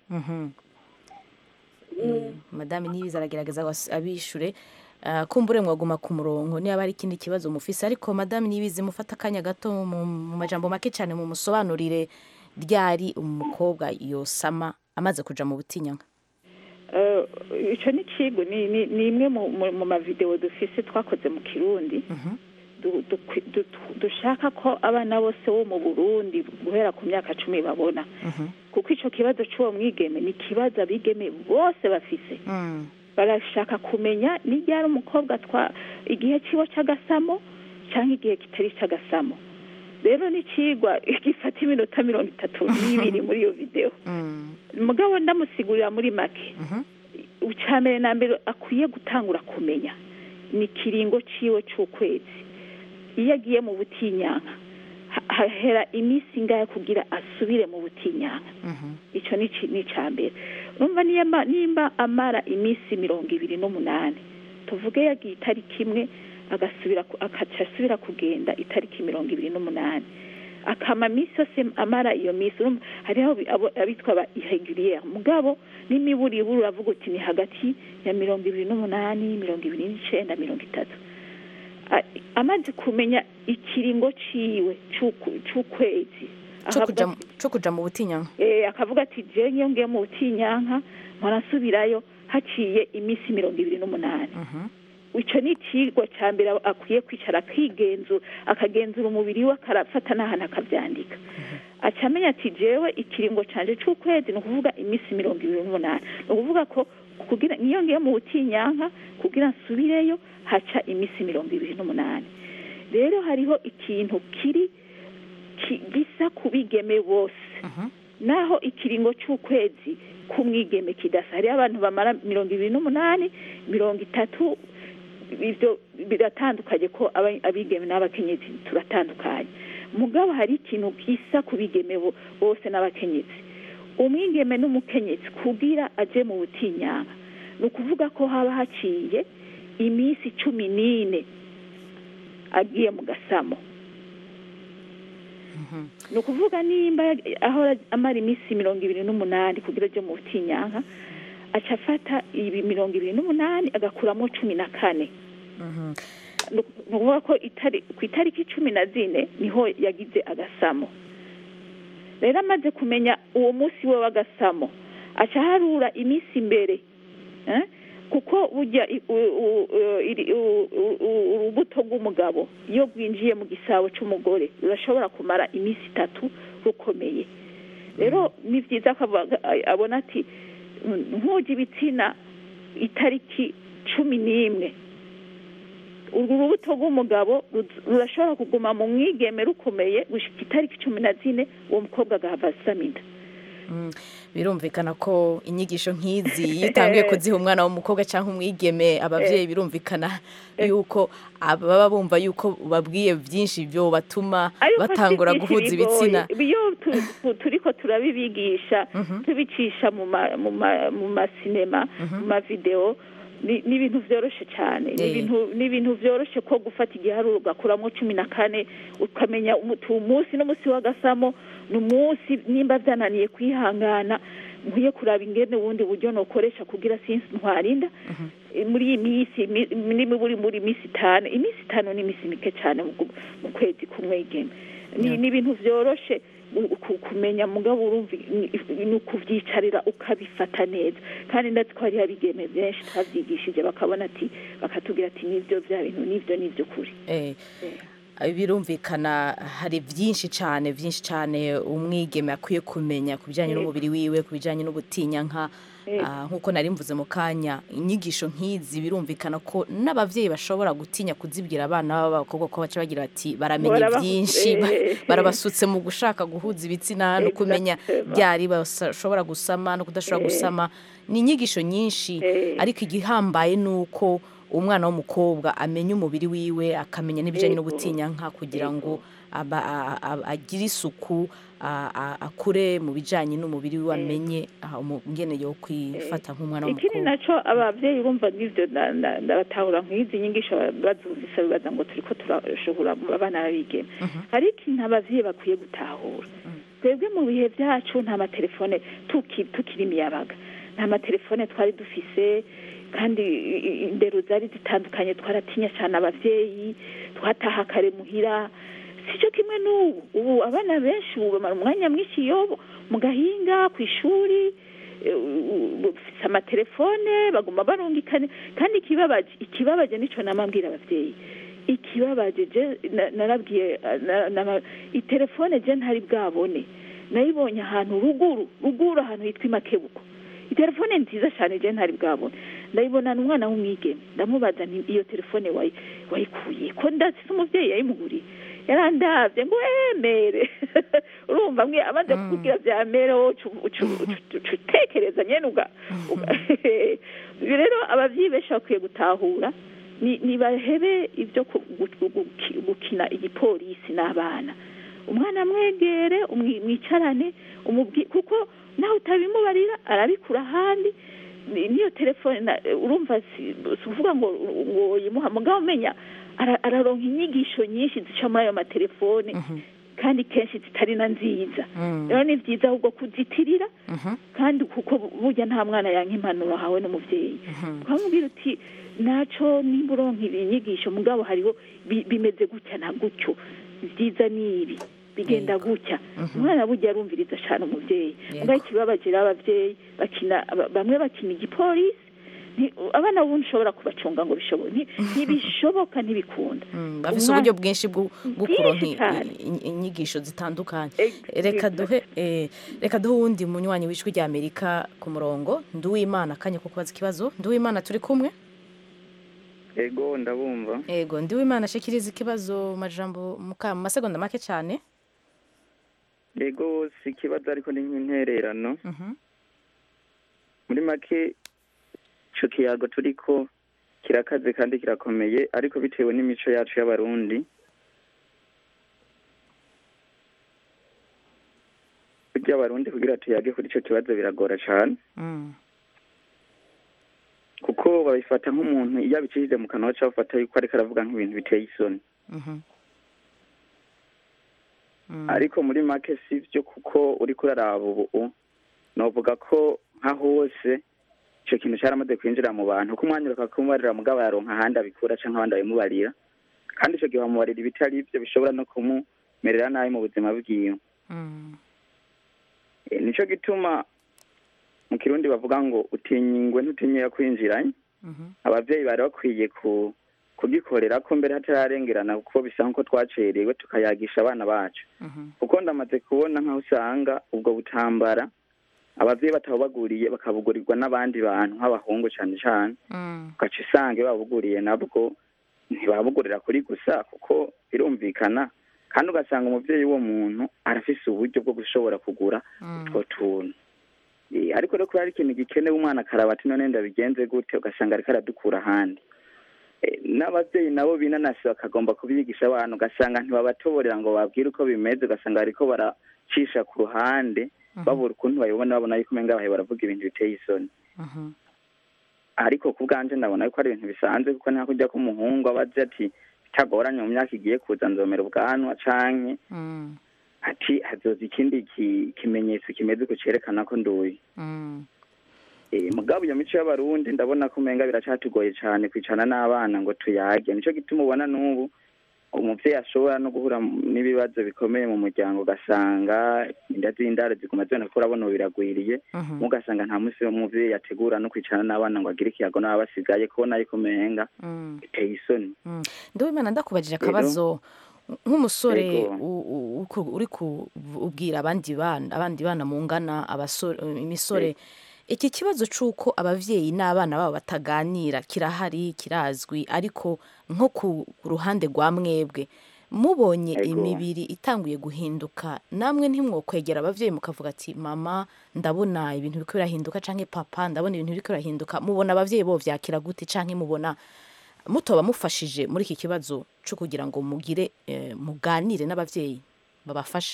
Madame Nibiza aragerageza abishure kumbure mwaguma ku murongo niba ari ikindi kibazo mufise ariko Madame Nibiza mufata akanya gato mu majambo make cyane mu musobanurire ryari umukobwa yosama amaze kuja mu butinyanka. Ico ni kigo ni ni imwe mu ma video dufise twakoze mu Kirundi dushaka ko abana bose bo mu Burundi guhera ku myaka cumi babona kuko ico kibazo cy'uwo mwigeme ni kibazo abigeme bose bafise barashaka kumenya ni ryari umukobwa twa igihe ciwo cy'agasamo cyangwa igihe kitari cy'agasamo rero ni cigwa gifata iminota mirongo itatu n'ibiri muri iyo video mugabo ndamusigurira muri make ucamere na mbere akwiye gutangura kumenya ni kiringo ciwe cy'ukwezi iyo agiye mu butinyanka hahera iminsi ingaya kugira asubire mu butinyanka icyo ni icya mbere urumva nimba amara iminsi mirongo ibiri n'umunani tuvuge yagiye itariki imwe agasubira akaca asubira kugenda itariki mirongo ibiri n'umunani akama minsi yose amara iyo minsi hariho abitwa ba irregulaire mugabo n'imiburiburu uravuga uti ni hagati ya mirongo ibiri n'umunani mirongo ibiri n'icenda mirongo itatu amaze kumenya ikiringo ciwe c'ukwezi cyo kuja mu butinyanka eh akavuga ati je ngiye ngiye mu butinyanka mparasubirayo haciye iminsi mirongo ibiri n'umunani ico ni ikigwa ca mbere akwiye kwicara akigenzura akagenzura umubiri we akarafata n'ahantu akavyandika acamenya ati jewe ikiringo canje c'ukwezi ni ukuvuga iminsi mirongo ibiri n'umunani ni ukuvuga ko kugira niyo ngiye mu butinyanka kugira nsubireyo haca iminsi mirongo ibiri n'umunani rero hariho ikintu kiri gisa kubigeme bose naho ikiringo c'ukwezi kumwigeme kidasa hariho abantu bamara mirongo ibiri n'umunani mirongo itatu ibyo biratandukanye ko abigeme n'abakenyezi turatandukanye mugabo hari ikintu gisa kubigeme bose n'abakenyezi umwigeme n'umukenyezi kugira aje mu butinyanka ni ukuvuga ko haba haciye iminsi cumi n'ine agiye mu gasamo ni ukuvuga nimba aho amara iminsi mirongo ibiri n'umunani kugira aje mu butinyanka aca afata ibi mirongo ibiri n'umunani agakuramo cumi na kane ni ukuvuga ko ku itariki cumi na zine niho yagize agasamo rero amaze kumenya uwo munsi we w'agasamo aca harura iminsi imbere kuko burya urubuto rw'umugabo iyo rwinjiye mu gisabo cy'umugore rurashobora kumara iminsi itatu rukomeye. rero ni byiza ko abona ati nk'ujya ibitsina itariki cumi n'imwe urwo rubuto rw'umugabo rurashobora kuguma mu mwigeme rukomeye gushyika itariki cumi na zine uwo mukobwa agahava asama inda. birumvikana ko inyigisho nk'izi yitangiye kuziha umwana w'umukobwa cyangwa umwigeme ababyeyi birumvikana yuko baba bumva yuko babwiye byinshi byo batuma batangura guhuza ibitsina. iyo turiko turabibigisha tubicisha mu masinema mu mavideo ni ibintu vyoroshe cyane, ni ibintu vyoroshe ko gufata igiharuro ugakuramo cumi na kane ukamenya umunsi n'umunsi w'agasamo n'umunsi nimba byananiye kwihangana nkwiye kuraba ingene ubundi buryo nokoresha kugira sinzi ntwarinda muri iyi minsi muri muri minsi itanu iminsi itanu ni iminsi mike cyane mu kwezi kumwe igeme ni ibintu vyoroshe kumenya mugabo urumva ni ukuvyicarira ukabifata neza kandi ndazi ko hari abigeme benshi twavyigishije bakabona ati bakatubwira ati nivyo vya bintu nivyo nivyo kuri birumvikana hari byinshi cyane byinshi cyane umwigeme akwiye kumenya ku bijyanye n'umubiri wiwe ku bijyanye n'ubutinyanka nk'uko nari mvuze mu kanya inyigisho nk'izi birumvikana ko n'ababyeyi bashobora gutinya kuzibwira abana b'abakobwa ko baca bagira ati baramenye byinshi barabasutse mu gushaka guhuza ibitsina no kumenya byari bashobora gusama no kudashobora gusama ni inyigisho nyinshi ariko igihambaye ni uko umwana w'umukobwa amenya umubiri wiwe akamenya n'ibijyanye n'ubutinyanka kugira ngo agire isuku akure mu bijyanye n'umubiri we amenye umugene yo kwifata nk'umwana w'umukobwa. ikindi nacyo ababyeyi urumva n'ibyo ndabatahura nk'izi nyigisho bazumvise bibaza ngo turi ko turashobora abana babigeme hari ikintu ababyeyi bakwiye gutahura twebwe mu bihe byacu nta matelefone tukiri imiyabaga nta matelefone twari dufise kandi indero zari zitandukanye twaratinya cyane abavyeyi twataha kare muhira sico kimwe n'ubu ubu abana benshi ubu bamara umwanya mwinshi yobo mu gahinga ku ishuri bafise amatelefone baguma barungikane kandi ikibabaje ikibabaje nico namambwira abavyeyi ikibabaje je narabwiye itelefone je ntari bwabone nayibonye ahantu ruguru ruguru ahantu hitwa Imakebuko itelefone nziza cyane je ntari bwabone ndayibona n'umwana w'umwigeme ndamubaza nti iyo telefone wayi wayikuye ko ndasi umuvyeyi yayimuguriye yarandavye ngo emere urumva mwe abanze kugira vya mero utekereza nyene uga rero abavyeyi benshi bakwiye gutahura ni bahebe ibyo gukina igipolisi n'abana umwana mwegere umwicarane kuko nawe utabimubarira arabikura ahandi niyo telefone urumva si uvuga ngo ngo yimuha mugabo umenya araronka inyigisho nyinshi zica muri ayo matelefone kandi kenshi zitari na nziza rero ni byiza ahubwo kuzitirira kandi kuko burya nta mwana yanka impanuro hawe n'umuvyeyi ukamubwira uti naco nimba uronka ibinyigisho mugabo hariho bimeze gutya na gutyo byiza nibi bigenda gutya umwana burya arumviriza cyane umuvyeyi ngaho ikibabagira abavyeyi bakina bamwe bakina igipolisi abana bundi ushobora kubacunga ngo bishoboke ntibishoboka ntibikunda bafise uburyo bwinshi bwo kuronka inyigisho zitandukanye reka duhe reka duhe uwundi munywanyi w'ijwi rya Amerika ku murongo Nduwimana kanya ko kubaza ikibazo Nduwimana turi kumwe ego ndabumva ego Nduwimana shikiriza ikibazo majambo mu masegonda make cyane ego si ikibazo ariko ni nk'intererano muri make ico kiyago turiko kirakaze kandi kirakomeye ariko bitewe n'imico yacu y'abarundi burya abarundi kugira tuyage kuri ico kibazo biragora cane kuko babifata nk'umuntu iyo abicishije mu kanwa ca bafata yuko ariko aravuga nk'ibintu biteye isoni ariko muri make sivyo kuko uriko uraraba ubu novuga ko nka hose ico kintu caramaze kwinjira mu bantu ko umwanya urakakumarira mugabo yaronka ahandi abikura canke abandi babimubarira kandi ico gihe bamubarira ibitari ivyo bishobora no kumumerera nabi mu buzima bwiwe nico gituma mu kirundi bavuga ngo utinya ingwe ntutinya kwinjiranye abavyeyi bari bakwiye ku kugikorera ko mbere hatararengerana kuko bisa nko twacerewe tukayagisha abana bacu kuko ndamaze kubona nkaho usanga ubwo butambara abavyeyi batabuguriye bakabugurirwa n'abandi bantu nk'abahungu cyane cyane ugaca usanga babuguriye nabwo ntibabugurira kuri gusa kuko birumvikana kandi ugasanga umuvyeyi w'uwo muntu arafise uburyo bwo gushobora kugura utwo tuntu ariko rero kubera ari ikintu gikenewe umwana akaraba ati none ndabigenze gute ugasanga ariko aradukura ahandi n'abavyeyi nabo binanasi bakagomba kubigisha abantu ugasanga ntibabatoborera ngo babwire uko bimeze ugasanga bariko baracisha ku ruhande babura ukuntu bayibona babona yuko umenga bahe baravuga ibintu biteye isoni ariko ku bwanje ndabona yuko ari ibintu bisanzwe kuko nta kujya k'umuhungu abaze ati bitagoranye mu myaka igiye kuza nzomera ubwanwa canke ati hazoza ikindi kimenyetso kimeze ko cerekana ko nduye mugabo iyo mico y'abarundi ndabona ko umenga biracatugoye cyane kwicana n'abana ngo tuyage nico gituma ubona n'ubu umuvyeyi ashobora no guhura n'ibibazo bikomeye mu muryango ugasanga inda z'indaro ziguma zibona ko urabona biragwiriye mugasanga nta munsi w'umuvyeyi yategura no kwicana n'abana ngo agire ikiyago n'aba basigaye kubona yuko umenga biteye isoni ndabimana ndakubajije akabazo nk'umusore uri kubwira abandi bana abandi bana mungana abasore imisore iki kibazo c'uko abavyeyi n'abana babo bataganira kirahari kirazwi ariko nko ku ruhande rwa mwebwe mubonye imibiri itanguye guhinduka namwe ntimwokwegera abavyeyi mukavuga ati mama ndabona ibintu biriko birahinduka canke papa ndabona ibintu biriko birahinduka mubona abavyeyi bo vyakira gute canke mubona mutoba mufashije muri iki kibazo cyo kugira ngo mugire muganire n'abavyeyi babafasha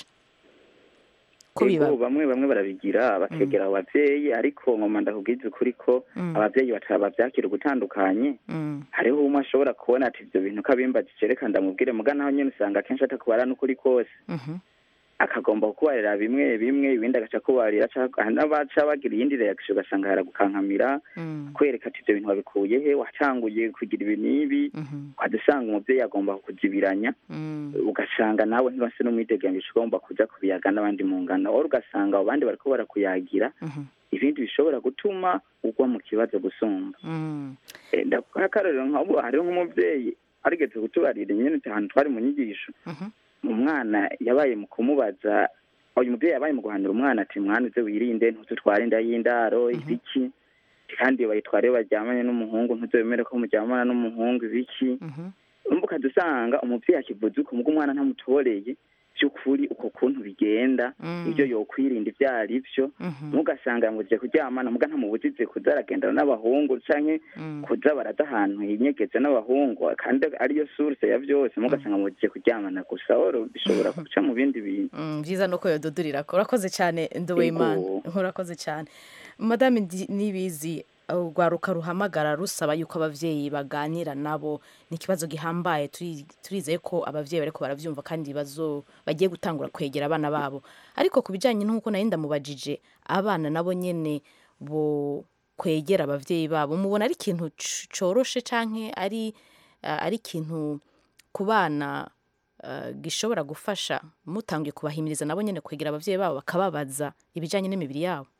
Ego bamwe bamwe barabigira bakegera abavyeyi ariko ngoma ndakubwiza ukuri ko abavyeyi batabavyakira gutandukanye hariho umwe ashobora kubona ati ivyo bintu kabimbajije reka ndamubwire mugana aho nyene usanga kenshi atakubara n'ukuri kose akagomba kukubarira bimwe bimwe ibindi agaca kubarira n'abaca bagira iyindi reaction ugasanga haragukankamira kwereka ati ivyo bintu wabikuye he watanguye kugira ibi n'ibi ukadusanga umuvyeyi agomba kukuzibiranya ugasanga nawe ntibase n'umwidegemvye ugomba kuja kubiyaga n'abandi mu ngano oro ugasanga abo bandi bariko barakuyagira ibindi bishobora gutuma ugwa mu kibazo gusumba ndakarorero nk'abo hariho nk'umuvyeyi arigeze kutubarira nyene ahantu twari mu nyigisho umwana yabaye mu kumubaza uyu muvyeyi yabaye mu guhanura umwana ati mwana uze wirinde ntuzutware inda y'indaro ibiki kandi bayitware baryamanye n'umuhungu ntuzemere ko muryamana n'umuhungu ibiki umbuka dusanga umuvyeyi akivuze uko mugo umwana ntamutoreye by'ukuri uko kuntu bigenda ibyo yokwirinda ibyo ari byo mugasanga muje kuryamana muga ntamubuzize kuza aragendana n'abahungu canke kuza barada ahantu hinyegeze n'abahungu kandi ariyo source ya byose mugasanga muje kuryamana gusa oro bishobora guca mu bindi bintu byiza nuko yodudurira urakoze cyane Nduwimana urakoze cyane madame Nibizi urwaruka ruhamagara rusaba yuko abavyeyi baganira nabo ni ikibazo gihambaye turizeye ko abavyeyi bariko baravyumva kandi bazo bagiye gutangura kwegera abana babo ariko kubijanye n'uko nayo ndamubajije abana nabo nyene bo kwegera abavyeyi babo mubona ari ikintu coroshe canke ari uh, ari ikintu ku bana uh, gishobora gufasha mutangiye kubahimiriza nabo nyene kwegera abavyeyi babo bakababaza ibijanye n'imibiri yabo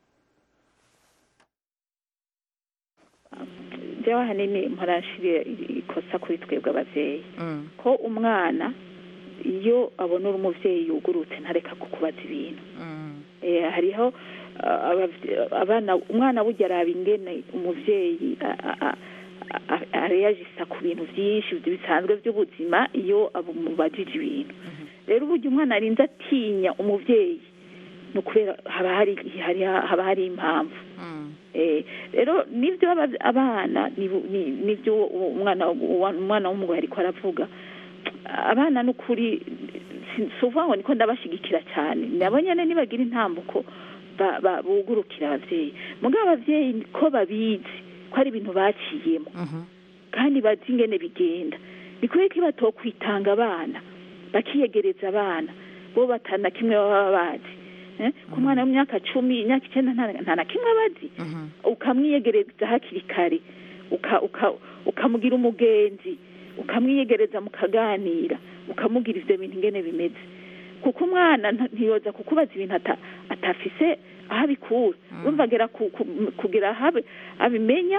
jewe hanini mparashire ikosa kuri twebwe abavyeyi ko umwana iyo abona umuvyeyi yugurutse ntareka kukubaza ibintu eh hariho abana umwana burya araba ingene umuvyeyi areyagisa ku bintu byinshi bisanzwe by'ubuzima iyo abumubajije ibintu rero uburyo umwana arinze atinya umuvyeyi no kubera haba hari haba hari impamvu rero nibyo abana nibyo umwana umwana w'umugore ariko aravuga abana n'ukuri suva ngo niko ndabashigikira cyane nabonye nibagira intambuko bugurukira abavyeyi mugabo abavyeyi ko babizi ko ari ibintu baciyemo kandi bazi ingene bigenda bikwiye ko batokwitanga abana bakiyegereza abana bo batana kimwe baba bazi ku mwana w'imyaka cumi imyaka icyenda nta na kimwe abazi ukamwiyegereza hakiri kare ukamugira umugenzi ukamwiyegereza mukaganira ukamugira ivyo bintu ingene bimeze kuko umwana ntiyoza kukubaza ibintu atafise aho abikura urumva agera kugira habe abimenya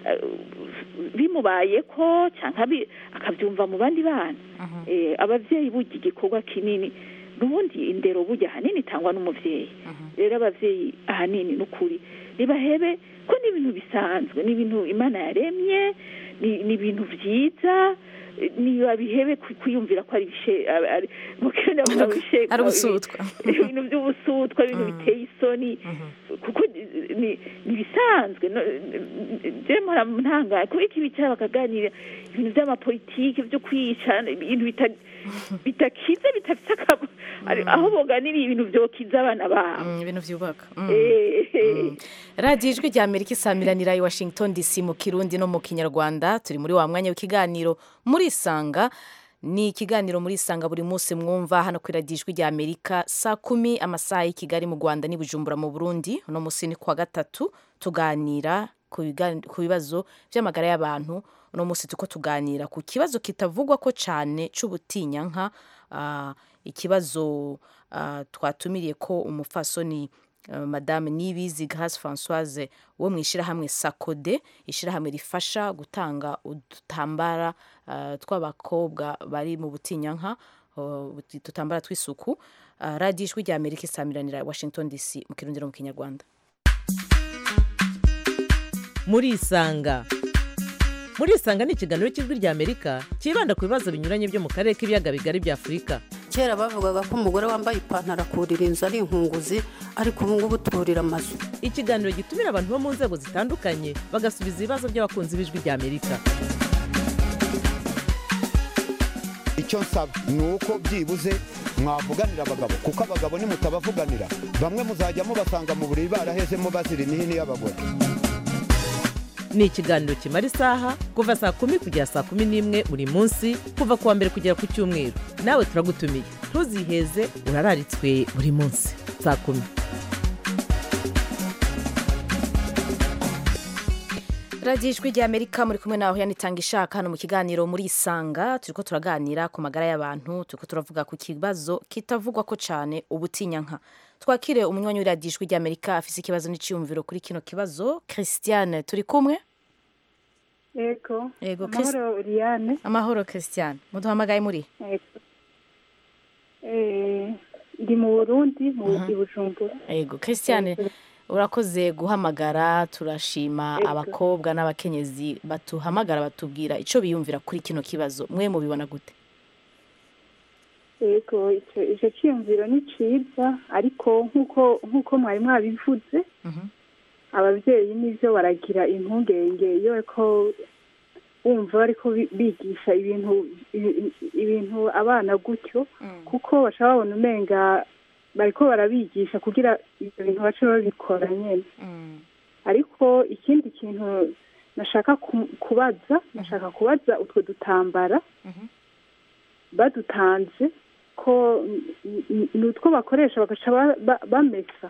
eh, bimubaye ko cyangwa bi- akabyumva mu bandi bana Eh, abavyeyi burya igikorwa kinini n'ubundi indero burya ahanini itangwa n'umuvyeyi rero abavyeyi ahanini n'ukuri nibahebe ko ni ibintu bisanzwe ni ibintu imana yaremye ni ni ibintu vyiza eh, nibabihebe ku- kwiyumvira ko ari bishe ari- ari- mu Kirundi bavuga bishe Ari ubusutwa. ibintu by'ubusutwa ibintu biteye isoni kuko ni ni bisanzwe je mpora ntangaye kuko iki bicara bakaganira ibintu by'amapolitike byo kwica ibintu bita- bitakize bitafite akamaro Ari- aho boganiriye ibintu byokiza abana babo Mm, ibintu vyubaka Mm. Eh, radiyo ijwi rya amerika isamiranira i washington dc mu kirundi no mu kinyarwanda turi muri wa mwanya w'ikiganiro muri isanga ni ikiganiro muri isanga buri munsi mwumva hano kuri radiyo ijwi rya amerika saa kumi amasaha y'i kigali mu rwanda n'i bujumbura mu burundi uno munsi ni kuwa gatatu tuganira ku biga- ku bibazo by'amagara y'abantu uno munsi tuko tuganira ku kibazo kitavugwa ko cyane c'ubutinyanka ah, ikibazo ah, twatumiriye ko umufasoni Uh, madame Nibizi Grace Françoise wo mu ishyirahamwe Sakode ishyirahamwe rifasha gutanga udutambara uh, tw'abakobwa bari mu butinyanka uh, udutambara tw'isuku uh, radiyo ijwi rya Amerika isamiranira Washington D C mu kirundi no mu kinyarwanda muri isanga muri isanga ni ikiganiro cy'ijwi rya Amerika cyibanda ku bibazo binyuranye byo mu karere k'ibiyaga bigari bya Afurika kera bavugaga ko umugore wambaye ipantaro akurira inzu ari inkunguzi ariko ubu ngubu turira amazu ikiganiro gitumira abantu bo mu nzego zitandukanye bagasubiza ibibazo by'abakunzi b'ijwi rya Amerika icyo nsaba ni uko byibuze mwavuganira abagabo kuko abagabo nimutabavuganira bamwe muzajya mubasanga mu buriri barahezemo bazira imihini y'abagore ni ikiganiro kimara isaha kuva saa kumi kugera saa kumi n'imwe buri munsi kuva ku wa mbere kugera ku cyumweru nawe turagutumiye ntuziheze urararitswe buri munsi saa kumi radiyo ijwi rya Amerika muri kumwe nawe yanitanga ishaka hano mu kiganiro muri isanga turiko turaganira ku magara y'abantu turiko turavuga ku kibazo kitavugwa ko cyane ubutinyanka twakire umunywanyi w'iradiyo ijwi rya Amerika afise ikibazo n'iciyumviro kuri kino kibazo Christiane turi kumwe Ego. Ego, Amahoro Oriane. amahoro Christiane muduhamagaye muri Ego. Eh, ndi mu Burundi mu i Bujumbura. Ego Christiane urakoze guhamagara turashima Ego. abakobwa n'abakenyezi batuhamagara batubwira ico biyumvira kuri kino kibazo mwe mubibona gute Ego, ico ico cyiyumviro ni ciza ariko nkuko nkuko mwari mwabivuze abavyeyi nivyo baragira impungenge iyo ko bumva bariko bi- bigisha ibintu ibi- ibintu abana gutyo kuko bashaka babona umenga bariko barabigisha kugira ibyo bintu bace babikora nyene ariko ikindi kintu nashaka ku- kubaza nashaka kubaza utwo dutambara badutanze ko n- n- ni utwo bakoresha bagaca ba- ba- bamesa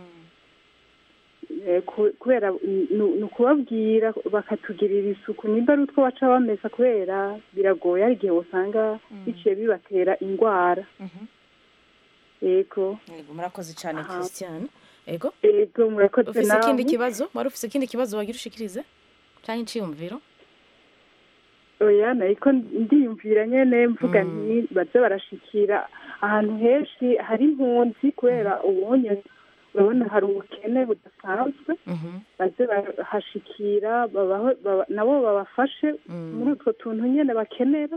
Eh, ku- kubera ni ni ukubabwira bakatugirira isuku nimba ari utwo baca bamesa kubera biragoye hari igihe usanga biciye bibatera indwara yego Ego murakoze cyane Christiane ego ego murakoze ufise nawe ikindi kibazo wari ufise ikindi kibazo wagira ushikirize cyangwa iciyumviro oya nariko ndiyumvira nyene mvuga nti baze barashikira ahantu henshi hari impunzi kubera ubonye urabona hari ubukene budasanzwe baze barahashikira babaho- baba- nabo babafashe muri utwo tuntu nyene bakenera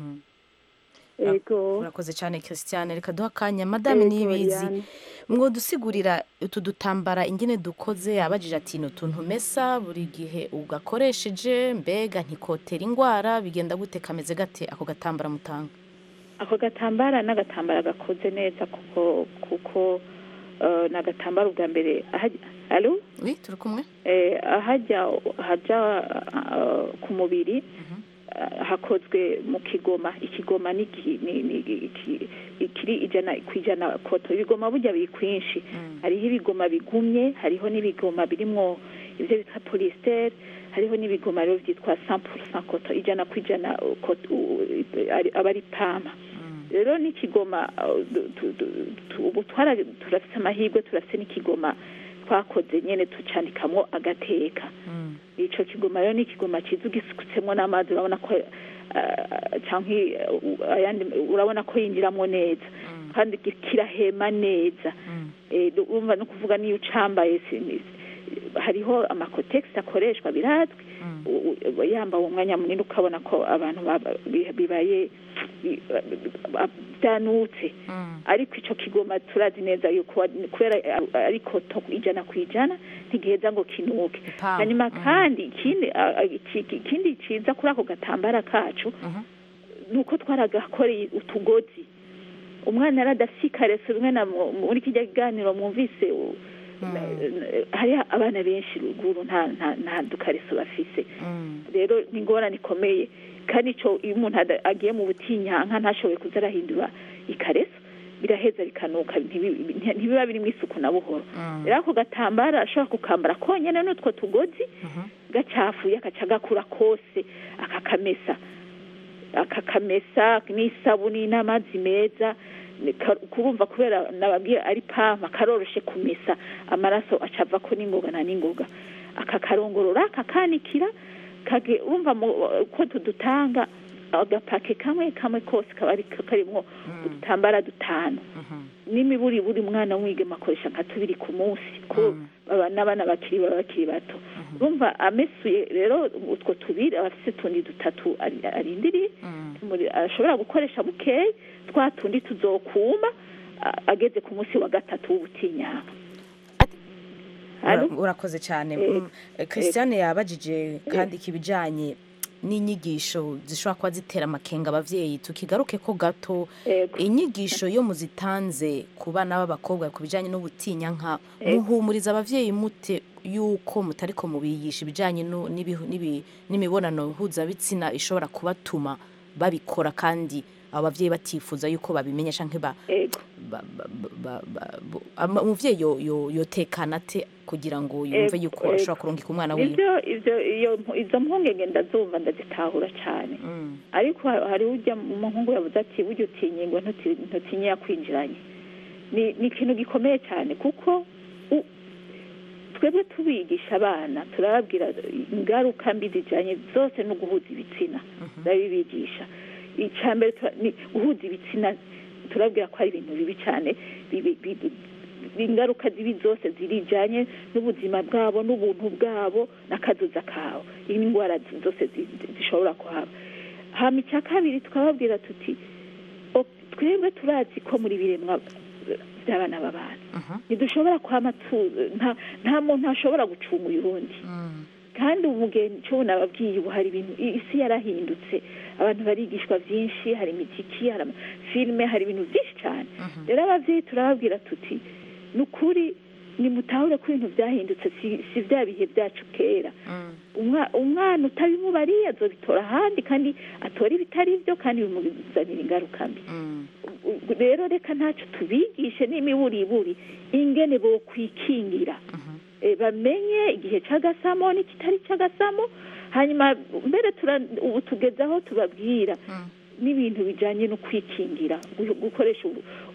ego urakoze cyane Christiane reka duha akanya madame Ego, Nibizi Oriane. mwodusigurira utu dutambara ingene dukoze abajije ati ni utuntu mesa buri gihe ugakoresheje mbega ntikotera indwara bigenda gute kameze gate ako gatambara mutanga ako gatambara n'agatambara gakoze neza kuko kuko eh, ni agatambara ubwa mbere ahajya alo oui turi kumwe eh, ahajya hajya eh, ku mubiri eh, hakozwe mu kigoma ikigoma ni iki- ni- ni iki- ikiri ijana ku ijana koto ibigoma burya biri kwinshi hariho ibigoma bigumye hariho n'ibigoma birimwo ibyo bita polyester hariho n'ibigoma rero byitwa cent pour cent koto ijana ku ijana uh, koto, uh, ari- aba ari pama rero n'ikigoma uh, du- tu- tu- tu- ubu twara- turafite amahirwe turafite n'ikigoma twakoze nyene tucandikamo agateka ico kigoma rero ni ikigoma ciza ugisukutsemo n'amazi urabona ko canke ayandi urabona ko yinjiramwo neza kandi kirahema neza urumva no kuvuga niyo ucambaye hariho amakotegisi akoreshwa birazwi yambaye umwanya munini ukabona ko abantu bibaye byanutse ariko icyo kigoma turazi neza yuko kubera ariko ijana ku ijana ntigiheza ngo kinuke hanyuma kandi ikindi ciza kuri ako gatambara kacu ni uko twaragakoreye utugozi umwana aradafite ikareso rimwe muri kijya kiganiro mwumvise hari abana benshi ruguru nta nta dukareso bafise rero ni ingorane ikomeye kandi icyo iyo umuntu agiye mu butinyanka ntashoboye kuza arahindura ikareso biraheza bikanuka ntibiba birimo isuku na buhoro rero ako gatambara ashobora kukambara konyine n'utwo tugozi gacafuye agaca gakura kose akakamesa akakamesa n'isabuni n'amazi meza kurumva kubera nababwiye ari pampa karoroshe kumesa amaraso acava ko n'ingoga na n'ingoga akakarongorora akakanikira kage urumva ko tudutanga agapake kamwe kamwe kose kabari karimwo udutambara dutanu n'imiburi buri mwana w'umwigeme akoresha nka tubiri ku munsi ko n'abana bakiri bakiri bato urumva amesuye rero utwo tubiri abafise tundi dutatu arindiriye ashobora gukoresha bukeyi twa tundi tuzokuma ageze ku munsi wa gatatu w'ubutinyanga urakoze cyane Christiane yabajije kandi kibijanye n'inyigisho zishobora kuba zitera amakenga abavyeyi tukigaruke ko gato inyigisho yo muzitanze ku bana b'abakobwa ku bijanye n'ubutinyanka muhumuriza abavyeyi mute yuko mutariko mubigisha ibijanye n'imibonano mpuzabitsina ishobora kubatuma babikora kandi abavyeyi batifuza yuko babimenya canke ba umuvyeyi yotekana te kugira ngo yumve yuko ashobora kurungika umwana wiwe ivyo ivyo iyo izo mpungenge ndazumva ndazitahura cyane ariko hari ujya umuhungu yavuze ati burya utinye ngo ntutinye yakwinjiranye ni ni ikintu gikomeye cyane kuko twebwe tubigisha abana turababwira ingaruka mbi zijanye zose no guhuza ibitsina ndabibigisha icambere ni guhuza ibitsina turabwira ko ari ibintu bibi cyane ingaruka zibi zose zirijanye n'ubuzima bwabo n'ubuntu bwabo n'akazuza kabo indwara zose zishobora kuhaba hama icya kabiri tukababwira tuti twebwe turazi ko muri biremwa by'abana b'abana ntidushobora kwama nta muntu ashobora gucunga uyundi kandi umugeni cyo nababwiye ubu hari ibintu isi yarahindutse abantu barigishwa byinshi hari imiziki hari filime hari ibintu byinshi cyane rero abavyeyi turababwira tuti nukuri nimutahure ko ibintu byahindutse si bya bihe byacu kera umwana utabimubariye azobitora ahandi kandi atora ibitari byo kandi bimuzanira ingaruka mbi rero reka ntacyo tubigishe n'imiburiburi ingene bo kwikingira bamenye igihe cy'agasamo n'ikitari cy'agasamo hanyuma mbere ubu tugeze aho tubabwira n'ibintu bijyanye no kwikingira gukoresha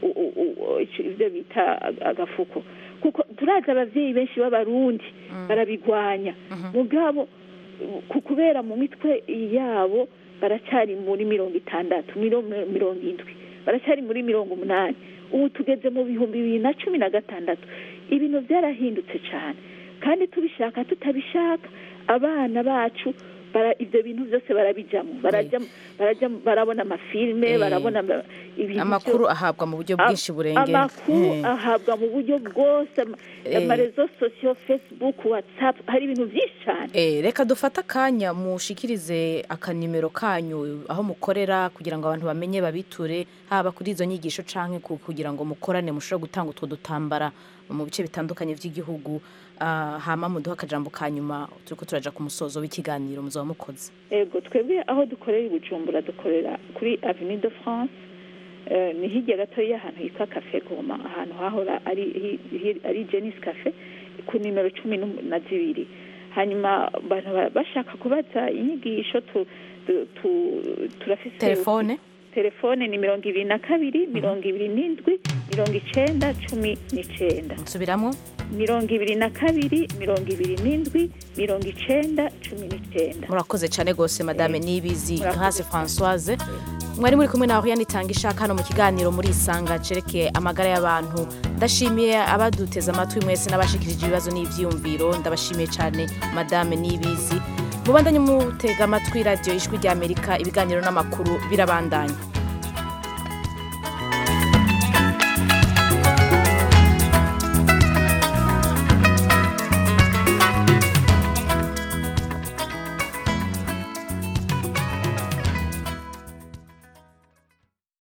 ibyo bita agafuko kuko turazi ababyeyi benshi b'abarundi barabigwanya mugabo kubera mu mitwe yabo baracyari muri mirongo itandatu mirongo indwi baracyari muri mirongo umunani ubu tugeze mu bihumbi bibiri na cumi na gatandatu ibintu byarahindutse cyane kandi tubishaka tutabishaka abana bacu ibyo bintu byose barabijyamo barabona amafilime barabona amakuru ahabwa mu buryo bwinshi burengera amakuru ahabwa mu buryo bwose amarezo sosiyo fesibuku watsapu hari ibintu byinshi cyane reka dufate akanya mushikirize akanimero kanyu aho mukorera kugira ngo abantu bamenye babiture haba kuri izo nyigisho canke kugira ngo mukorane mushobora gutanga utwo dutambara mu bice bitandukanye by'igihugu hama muduha akajambo kanyuma turiko turaja ku musozo w'ikiganiro muzoba mukoze ego twebwe aho dukorera i Bujumbura dukorera kuri Avenue de France ni hirya gato y'ahantu hitwa Cafe Goma ahantu hahora ari ari Jenis Cafe ku nimero cumi na zibiri hanyuma bashaka kubaza inyigisho turafise telefone telefone ni mirongo ibiri na kabiri mirongo ibiri n'indwi mirongo icenda cumi n'icenda nsubiramo mirongo ibiri na kabiri mirongo ibiri n'indwi mirongo icenda cumi n'icenda. murakoze cyane rwose madame Niyibizi Grace Françoise. mwari muri kumwe nawe yanitanga ishaka hano mu kiganiro muri isanga cerekeye amagara y'abantu. ndashimiye abaduteze amatwi mwese n'abashikirije ibibazo n'ivyiyumviro. ndabashimiye cyane madame Niyibizi. mubandanye mutega amatwi radio Ijwi ry'Amerika, ibiganiro n'amakuru birabandanya.